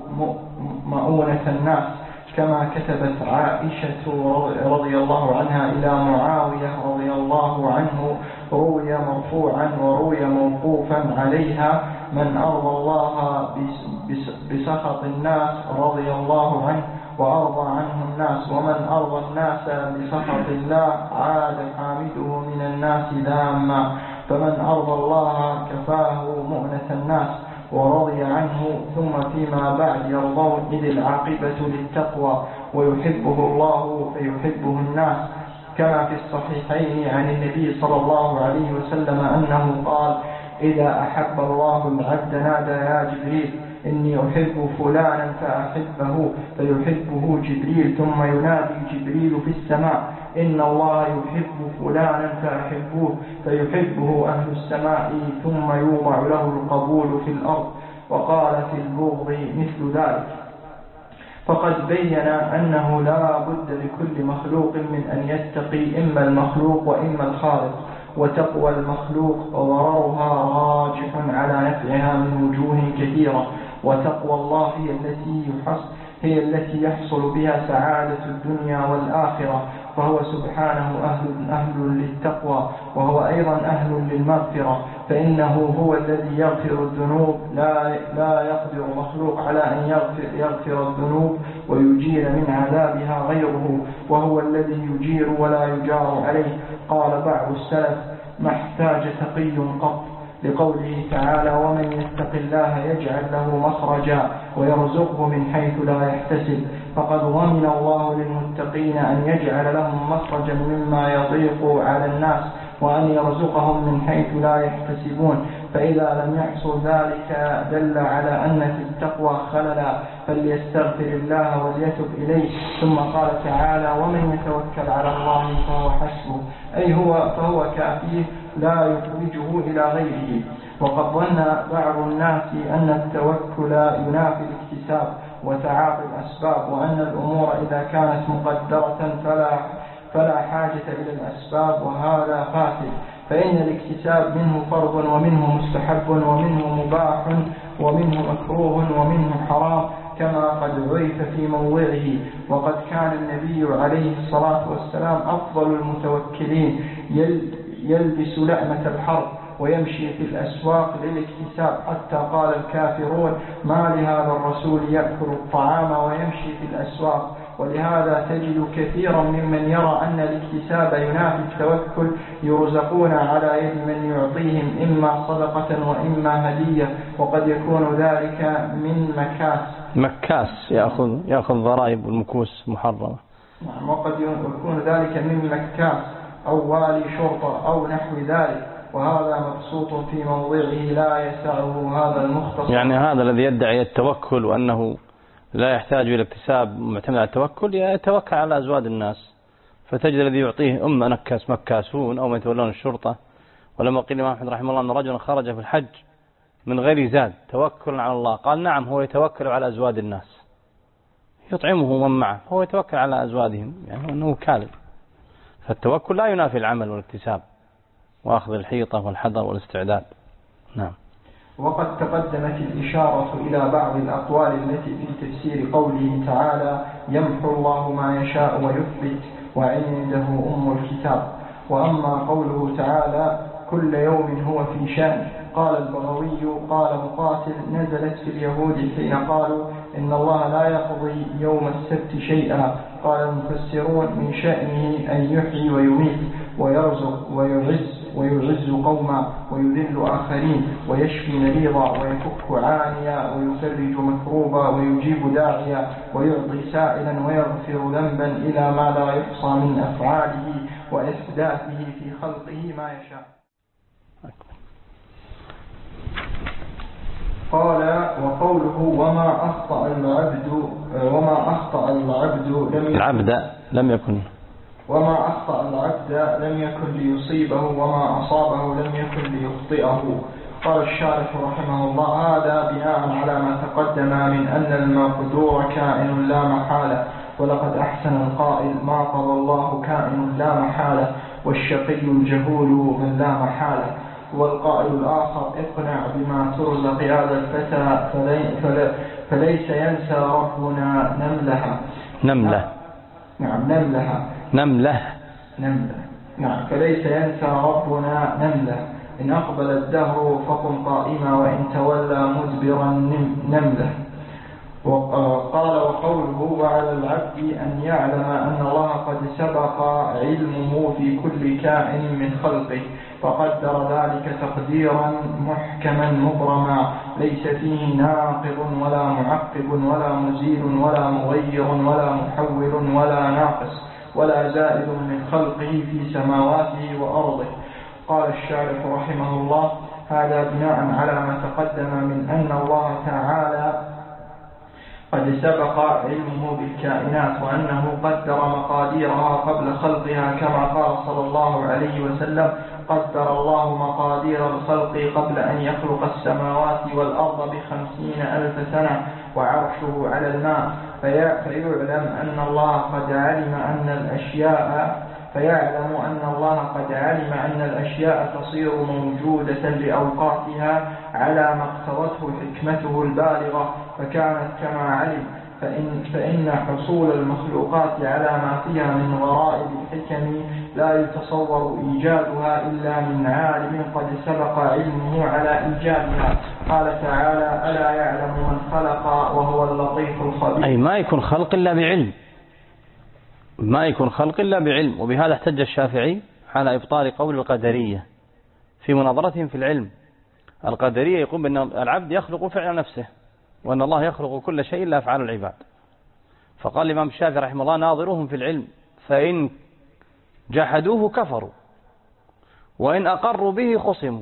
مؤونة الناس، كما كتبت عائشة رضي الله عنها إلى معاوية رضي الله عنه، روي مرفوعا وروي موقوفا عليها: من أرضى الله بسخط الناس رضي الله عنه وأرضى عنه الناس، ومن أرضى الناس بسخط الله عاد حامده من الناس ذاما، فمن أرضى الله كفاه مؤنة الناس ورضي عنه، ثم فيما بعد يرضون، إذ العاقبة للتقوى، ويحبه الله فيحبه الناس، كما في الصحيحين عن النبي صلى الله عليه وسلم أنه قال: إذا أحب الله العبد نادى يا جبريل إني أحب فلانا فأحبه، فيحبه جبريل، ثم ينادي جبريل في السماء: إن الله يحب فلانا فأحبوه، فيحبه أهل السماء، ثم يوضع له القبول في الأرض. وقال في البغض مثل ذلك. فقد بين أنه لا بد لكل مخلوق من أن يتقي إما المخلوق وإما الخالق، وتقوى المخلوق ضررها راجح على نفعها من وجوه كثيرة، وتقوى الله هي التي يحصل هي التي يحصل بها سعادة الدنيا والآخرة، فهو سبحانه أهل, أهل للتقوى، وهو أيضا أهل للمغفرة، فإنه هو الذي يغفر الذنوب، لا, لا يقدر مخلوق على أن يغفر, يغفر الذنوب ويجير من عذابها غيره، وهو الذي يجير ولا يجار عليه. قال بعض السلف: ما احتاج تقي قط، لقوله تعالى: ومن يتق الله يجعل له مخرجا ويرزقه من حيث لا يحتسب. فقد ضمن الله للمتقين أن يجعل لهم مخرجا مما يضيق على الناس، وأن يرزقهم من حيث لا يحتسبون، فإذا لم يحصل ذلك دل على أن في التقوى خللا، فليستغفر الله وليتب إليه. ثم قال تعالى: ومن يتوكل على الله فهو حسبه، أي هو فهو كافيه لا يخرجه إلى غيره. وقد ظن بعض الناس أن التوكل ينافي الاكتساب وتعاطي الأسباب، وأن الأمور إذا كانت مقدرة فلا فلا حاجة إلى الأسباب، وهذا فاسد، فإن الاكتساب منه فرض ومنه مستحب ومنه مباح ومنه مكروه ومنه حرام، كما قد عرف في موضعه. وقد كان النبي عليه الصلاة والسلام أفضل المتوكلين، يلبس لأمة الحرب ويمشي في الأسواق للاكتساب، حتى قال الكافرون: ما لهذا الرسول يأكل الطعام ويمشي في الأسواق. ولهذا تجد كثيرا ممن يرى أن الاكتساب ينافي التوكل يرزقون على يد من يعطيهم إما صدقة وإما هدية، وقد يكون ذلك من مكاس مكاس يأخذ يأخذ ضرائب والمكوس محرمة. نعم، وقد يكون ذلك من مكاس أو والي شرطة أو نحو ذلك، وهذا مبسوط في موضعه لا يسعه هذا المختصر. يعني هذا الذي يدعي التوكل وأنه لا يحتاج إلى اكتساب معتمد على التوكل يتوكل على أزواج الناس، فتجد الذي يعطيه أم نكاس مكاسون أو من يتولون الشرطة. ولما قيل الإمام أحمد رحمه الله أن رجلا خرج في الحج من غير زاد توكلا على الله، قال: نعم، هو يتوكل على أزواج الناس يطعمه من معه، هو يتوكل على أزواجهم، يعني أنه كاذب. فالتوكل لا ينافي العمل والاكتساب وأخذ الحيطة والحذر والاستعداد. نعم. وقد تقدمت الإشارة إلى بعض الأقوال التي في تفسير قوله تعالى: يمحو الله ما يشاء ويثبت وعنده أم الكتاب. وأما قوله تعالى: كل يوم هو في شأن. قال البغوي قال مقاتل نزلت في اليهود حين قالوا إن الله لا يقضي يوم السبت شيئا. قال المفسرون من شأنه أن يحيي ويميت ويرزق ويعز ويعز قوما ويذل آخرين ويشفي مريضا ويفك عانيا ويفرج مكروبا ويجيب داعيا ويعطي سائلا ويغفر ذنبا إلى ما لا يحصى من أفعاله وإحداثه في خلقه ما يشاء. قال وقوله وما أخطأ العبد وما أخطأ العبد لم يكن العبد لم يكن وما أخطأ العبد لم يكن ليصيبه وما أصابه لم يكن ليخطئه. قال الشارح رحمه الله هذا بناء على ما تقدم من أن المقدور كائن لا محالة، ولقد أحسن القائل ما قضى الله كائن لا محالة، والشقي الجهول من لا محالة. والقائل الآخر اقنع بما ترزق هذا الفتى فلي فليس ينسى ربنا نملها نملة نعم نملها نملة نملة نعم فليس ينسى ربنا نملة. إن أقبل الدهر فقم قائما وإن تولى مدبرا نملة. وقال وقوله وعلى العبد أن يعلم أن الله قد سبق علمه في كل كائن من خلقه، فقدر ذلك تقديرا محكما مبرما ليس فيه ناقض ولا معقب ولا مزيل ولا مغير ولا محول ولا ناقص ولا زائد من خلقه في سماواته وأرضه. قال الشارح رحمه الله هذا بناء على ما تقدم من أن الله تعالى قد سبق علمه بالكائنات وأنه قدر مقاديرها قبل خلقها، كما قال صلى الله عليه وسلم قدر الله مقادير الخلق قبل أن يخلق السماوات والأرض بخمسين ألف سنة وعرشه على الماء. فيعلم أن الله قد علم أن الأشياء فيعلم أن الله قد علم أن الأشياء تصير موجودة لأوقاتها على ما اقتضته حكمته البالغة، فكانت كما علم. فإن, فإن حصول المخلوقات على ما فيها من غرائب الحكم لا يتصور إيجادها إلا من عالم قد سبق علمه على إيجادها. قال تعالى ألا يعلم من خلق وهو اللطيف الخبير. أي ما يكون خلق إلا بعلم، ما يكون خلق إلا بعلم. وبهذا احتج الشافعي على إبطال قول القدرية في مناظرتهم في العلم. القدرية يقول بأن العبد يخلق فعل نفسه وأن الله يخلق كل شيء إلا أفعال العباد. فقال الإمام الشافعي رحمه الله ناظروهم في العلم فإن جحدوه كفروا وإن أقروا به خصموا.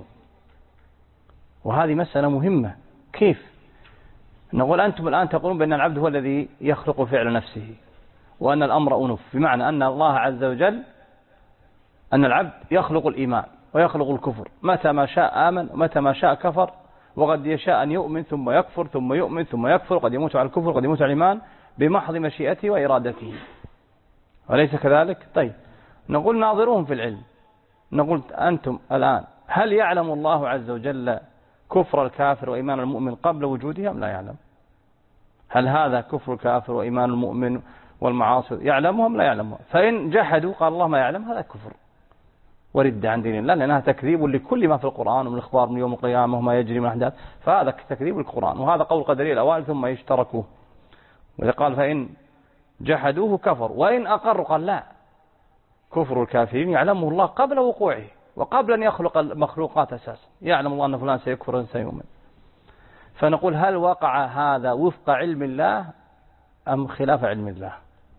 وهذه مسألة مهمة. كيف نقول أنتم الآن تقولون بأن العبد هو الذي يخلق فعل نفسه وأن الأمر أنف، بمعنى أن الله عز وجل أن العبد يخلق الإيمان ويخلق الكفر، متى ما شاء آمن ومتى ما شاء كفر، وقد يشاء أن يؤمن ثم يكفر ثم يؤمن ثم يكفر، قد يموت على الكفر قد يموت على الإيمان بمحض مشيئته وإرادته، وليس كذلك؟ طيب نقول ناظروهم في العلم، نقول أنتم الآن هل يعلم الله عز وجل كفر الكافر وإيمان المؤمن قبل وجودهم؟ لا يعلم. هل هذا كفر الكافر وإيمان المؤمن والمعاصي يعلمهم؟ لا يعلمهم. فإن جحدوا قال الله ما يعلم، هذا كفر ورد عن دين الله، لأنها تكذيب لكل ما في القرآن ومن الإخبار من يوم القيامة وما يجري من أحداث، فهذا تكذيب القرآن. وهذا قول قدري الأوائل ثم يشتركوه. وإذا قال فإن جحدوه كفر وإن أقروا قال لا، كفر الكافرين يعلمه الله قبل وقوعه وقبل أن يخلق المخلوقات أساسا، يعلم الله أن فلان سيكفر وأن سيؤمن. فنقول هل وقع هذا وفق علم الله أم خلاف علم الله؟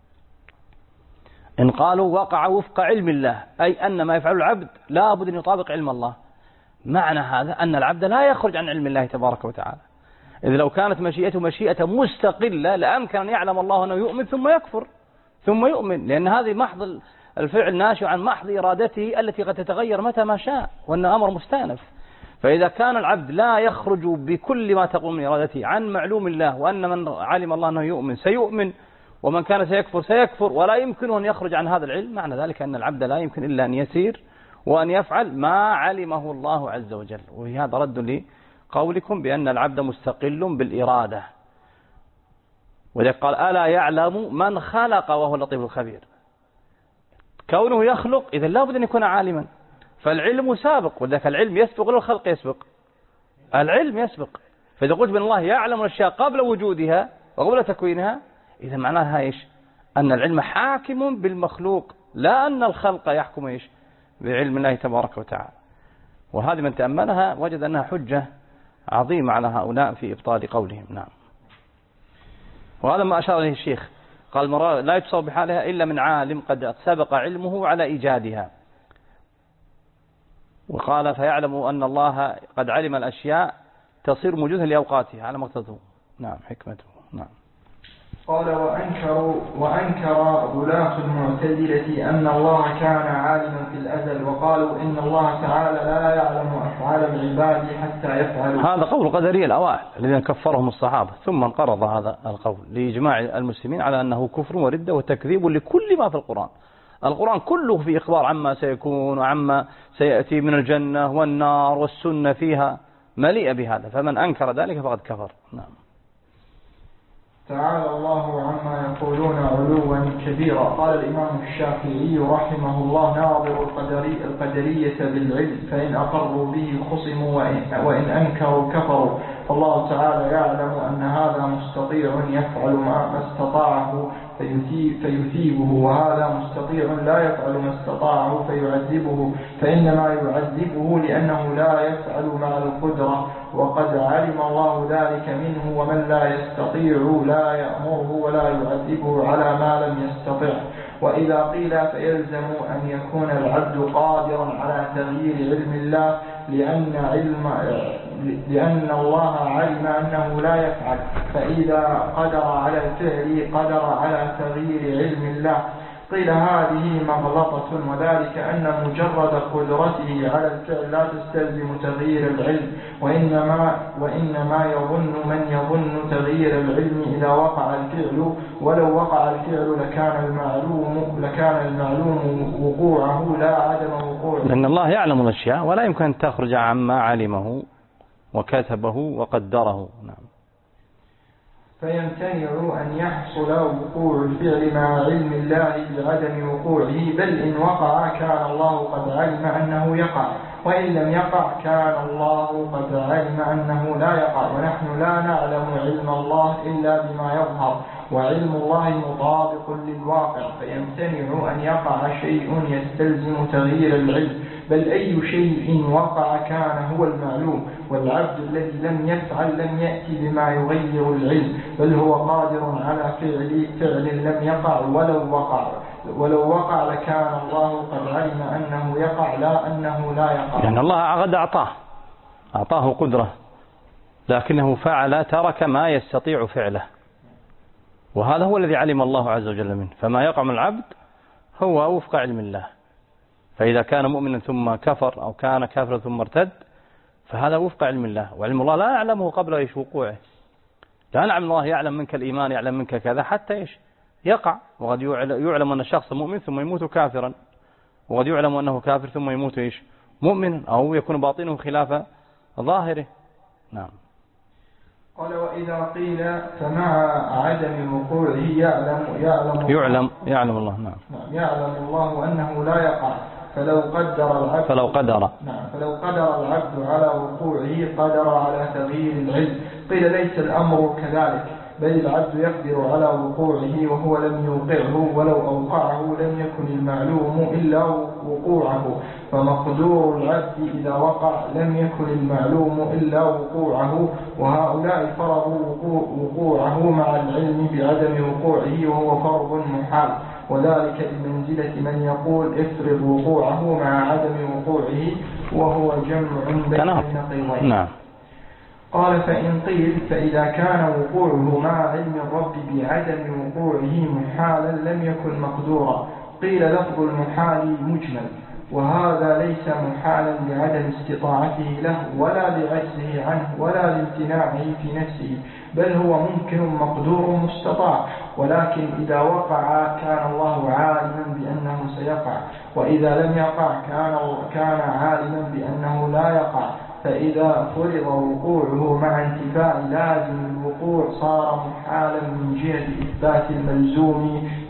إن قالوا وقع وفق علم الله أي أن ما يفعل العبد لا بد أن يطابق علم الله، معنى هذا أن العبد لا يخرج عن علم الله تبارك وتعالى. إذ لو كانت مشيئته مشيئة مستقلة لأمكن أن يعلم الله أنه يؤمن ثم يكفر ثم يؤمن، لأن هذه محض الفعل ناشئ عن محض إرادته التي قد تتغير متى ما شاء، وأن أمر مستأنف. فإذا كان العبد لا يخرج بكل ما تقوم من إرادته عن معلوم الله، وأن من علم الله أنه يؤمن سيؤمن ومن كان سيكفر سيكفر، ولا يمكن أن يخرج عن هذا العلم، معنى ذلك أن العبد لا يمكن إلا أن يسير وأن يفعل ما علمه الله عز وجل. وهذا رد لقولكم بأن العبد مستقل بالإرادة. وذلك قال ألا يعلم من خلق وهو اللطيف الخبير. كونه يخلق إذا لا بد أن يكون عالما، فالعلم سابق، وذلك العلم يسبق للخلق يسبق، العلم يسبق. فإذا قلت بأن الله يعلم الأشياء قبل وجودها وقبل تكوينها، إذا معناها إيش؟ أن العلم حاكم بالمخلوق، لا أن الخلق يحكم إيش؟ بعلم الله تبارك وتعالى. وهذه من تأملها وجد أنها حجة عظيمة على هؤلاء في إبطال قولهم. نعم. وهذا ما أشار إليه الشيخ، قال لا يتصور بحالها إلا من عالم قد سبق علمه على إيجادها. وقال فيعلم أن الله قد علم الأشياء تصير موجودة لأوقاتها على مقتضاه. نعم حكمته. نعم. قال وأنكروا وأنكر غلاة المعتزلة أن الله كان عالما في الأزل، وقالوا إن الله تعالى لا يعلم أفعال العباد حتى يفعلوا. هذا قول القدرية الأوائل الذين كفرهم الصحابة، ثم انقرض هذا القول لإجماع المسلمين على أنه كفر وردة وتكذيب لكل ما في القرآن. القرآن كله في إخبار عما سيكون وعما سيأتي من الجنة والنار، والسنة فيها مليئة بهذا، فمن أنكر ذلك فقد كفر. نعم. تعالى الله عما يقولون علوا كبيرا. قال الإمام الشافعي رحمه الله ناظر القدري القدرية بالعلم، فإن أقروا به خصموا وإن, وإن أنكروا كفروا. فالله تعالى يعلم أن هذا مستطيع يفعل ما استطاعه فيثيب فيثيبه، وهذا مستطيع لا يفعل ما استطاعه فيعذبه، فإنما يعذبه لأنه لا يفعل مع القدرة، وقد علم الله ذلك منه. ومن لا يستطيع لا يأمره ولا يعذبه على ما لم يستطع. وإذا قيل فيلزم أن يكون العبد قادرا على تغيير علم الله، لأن علم لأن الله علم أنه لا يفعل، فإذا قدر على الفعل قدر على تغيير علم الله. قيل هذه مغلطة، وذلك أن مجرد قدرته على الفعل لا تستلزم تغيير العلم، وإنما, وإنما يظن من يظن تغيير العلم إذا وقع الفعل، ولو وقع الفعل لكان المعلوم, لكان المعلوم وقوعه لا عدم وقوعه. لأن الله يعلم الأشياء ولا يمكن أن تخرج عما علمه وكتبه وقدره. نعم. فيمتنع أن يحصل وقوع الفعل مع علم الله بعدم وقوعه، بل إن وقع كان الله قد علم أنه يقع، وإن لم يقع كان الله قد علم أنه لا يقع. ونحن لا نعلم علم الله إلا بما يظهر، وعلم الله مطابق للواقع، فيمتنع أن يقع شيء يستلزم تغيير العلم، بل أي شيء وقع كان هو المعلوم. والعبد الذي لم يفعل لم يأتي بما يغير العلم، بل هو قادر على فعل فعل لم يقع ولو وقع ولو وقع لكان الله قد علم أنه يقع لا أنه لا يقع. يعني الله قد أعطاه أعطاه قدرة، لكنه فعل ترك ما يستطيع فعله، وهذا هو الذي علم الله عز وجل منه. فما يقع من العبد هو وفق علم الله. فإذا كان مؤمنا ثم كفر أو كان كافرا ثم ارتد فهذا وفق علم الله، وعلم الله لا يعلمه قبل إيش وقوعه. لا نعلم الله يعلم منك الإيمان، يعلم منك كذا حتى إيش يقع. وقد يعلم أن الشخص مؤمن ثم يموت كافرا، وقد يعلم أنه كافر ثم يموت إيش مؤمن، أو يكون باطنه خلاف ظاهره. نعم. قال وإذا قيل فمع عدم وقوعه يعلم يعلم يعلم يعلم الله. نعم. يعلم الله أنه لا يقع، فلو قدر العبد فلو قدر نعم فلو قدر العبد على وقوعه قدر على تغيير العلم. قيل ليس الأمر كذلك، بل العبد يقدر على وقوعه وهو لم يوقعه، ولو أوقعه لم يكن المعلوم إلا وقوعه، فمقدور العبد إذا وقع لم يكن المعلوم إلا وقوعه. وهؤلاء فرضوا وقوعه مع العلم بعدم وقوعه، وهو فرض محال، وذلك بمنزلة من يقول افرض وقوعه مع عدم وقوعه، وهو جمع بين النقيضين. نعم. قال فإن قيل فإذا كان وقوعه مع علم الرب بعدم وقوعه محالا لم يكن مقدورا. قيل لفظ المحال مجمل، وهذا ليس محالا لعدم استطاعته له ولا لعجزه عنه ولا لامتناعه في نفسه، بل هو ممكن مقدور مستطاع، ولكن إذا وقع كان الله عالما بأنه سيقع، وإذا لم يقع كان كان عالما بأنه لا يقع. فإذا فرض وقوعه مع انتفاء لازم الوقوع صار محالا من جهة إثبات الملزوم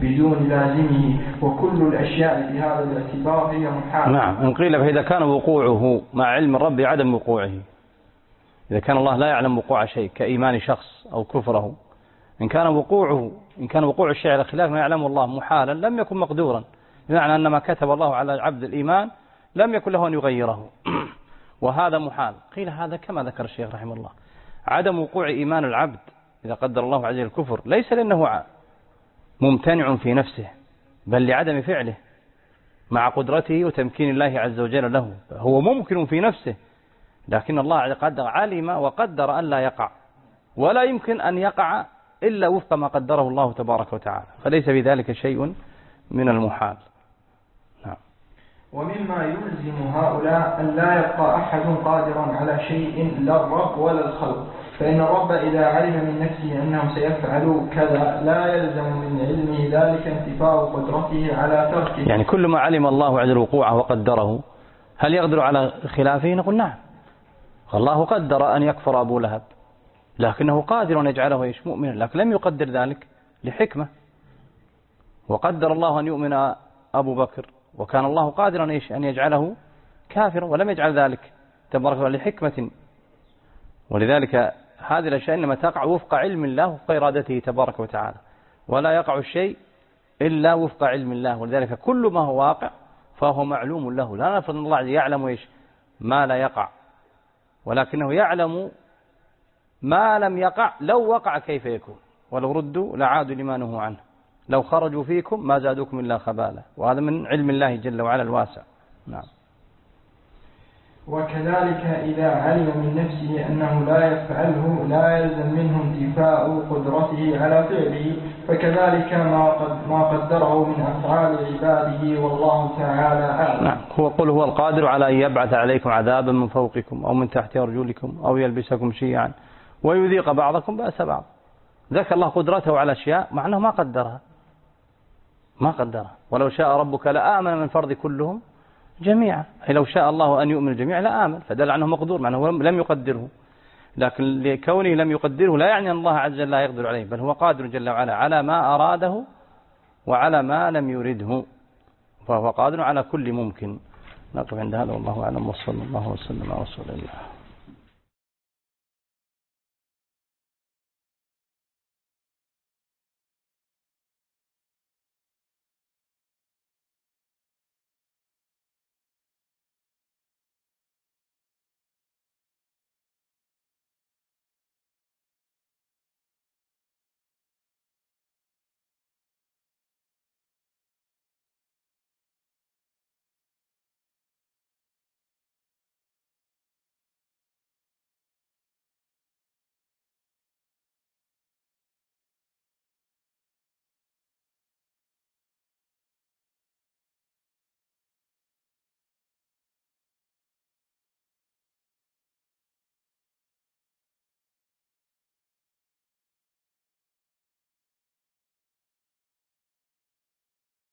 بدون لازمه، وكل الأشياء بهذا الاعتبار هي محال. نعم، إن قيل فإذا كان وقوعه مع علم الرب عدم وقوعه، إذا كان الله لا يعلم وقوع شيء كإيمان شخص أو كفره، إن كان وقوعه إن كان وقوع الشيء على خلاف ما يعلمه الله محالا لم يكن مقدورا، بمعنى أن ما كتب الله على عبد الإيمان لم يكن له أن يغيره وهذا محال. قيل هذا كما ذكر الشيخ رحمه الله، عدم وقوع إيمان العبد إذا قدر الله عز وجل الكفر ليس لأنه ممتنع في نفسه، بل لعدم فعله مع قدرته وتمكين الله عز وجل له، هو ممكن في نفسه، لكن الله قدر علم وقدر أن لا يقع، ولا يمكن أن يقع إلا وفق ما قدره الله تبارك وتعالى، فليس بذلك شيء من المحال. نعم. ومما يلزم هؤلاء أن لا يبقى أحد قادرا على شيء لا الرب ولا الخلق، فإن الرب إذا علم من نفسه أنه سيفعل كذا لا يلزم من علمه ذلك انتفاء قدرته على تركه. يعني كل ما علم الله عز وقوعه وقدره هل يقدر على خلافه؟ نقول نعم، الله قدر أن يكفر أبو لهب لكنه قادر أن يجعله إيش مؤمنا، لكن لم يقدر ذلك لحكمة، وقدر الله أن يؤمن أبو بكر وكان الله قادرا إيش أن يجعله كافرا ولم يجعل ذلك تبارك الله لحكمة. ولذلك هذه الأشياء إنما تقع وفق علم الله وفق إرادته تبارك وتعالى، ولا يقع الشيء إلا وفق علم الله، ولذلك كل ما هو واقع فهو معلوم له، لا نفرض أن الله يعلم إيش ما لا يقع، ولكنه يعلم ما لم يقع لو وقع كيف يكون، ولو ردوا لعادوا لما نهوا عنه، لو خرجوا فيكم ما زادوكم إلا خبالا، وهذا من علم الله جل وعلا الواسع. نعم. وكذلك إذا علم من نفسه أنه لا يفعله لا يلزم منه انتفاء قدرته على فعله، فكذلك ما قد ما قدره من أفعال عباده والله تعالى أعلم. نعم. هو قل هو القادر على أن يبعث عليكم عذابا من فوقكم أو من تحت أرجلكم أو يلبسكم شيعا ويذيق بعضكم بأس بعض. ذكر الله قدرته على أشياء مع أنه ما قدرها ما قدرها ولو شاء ربك لآمن من فرض كلهم جميعا، أي لو شاء الله أن يؤمن الجميع لآمن، فدل عنه مقدور مع أنه لم يقدره، لكن لكونه لم يقدره لا يعني أن الله عز وجل لا يقدر عليه، بل هو قادر جل وعلا على ما أراده وعلى ما لم يرده، فهو قادر على كل ممكن. نقف عند هذا والله أعلم، وصلى الله وسلم على رسول الله.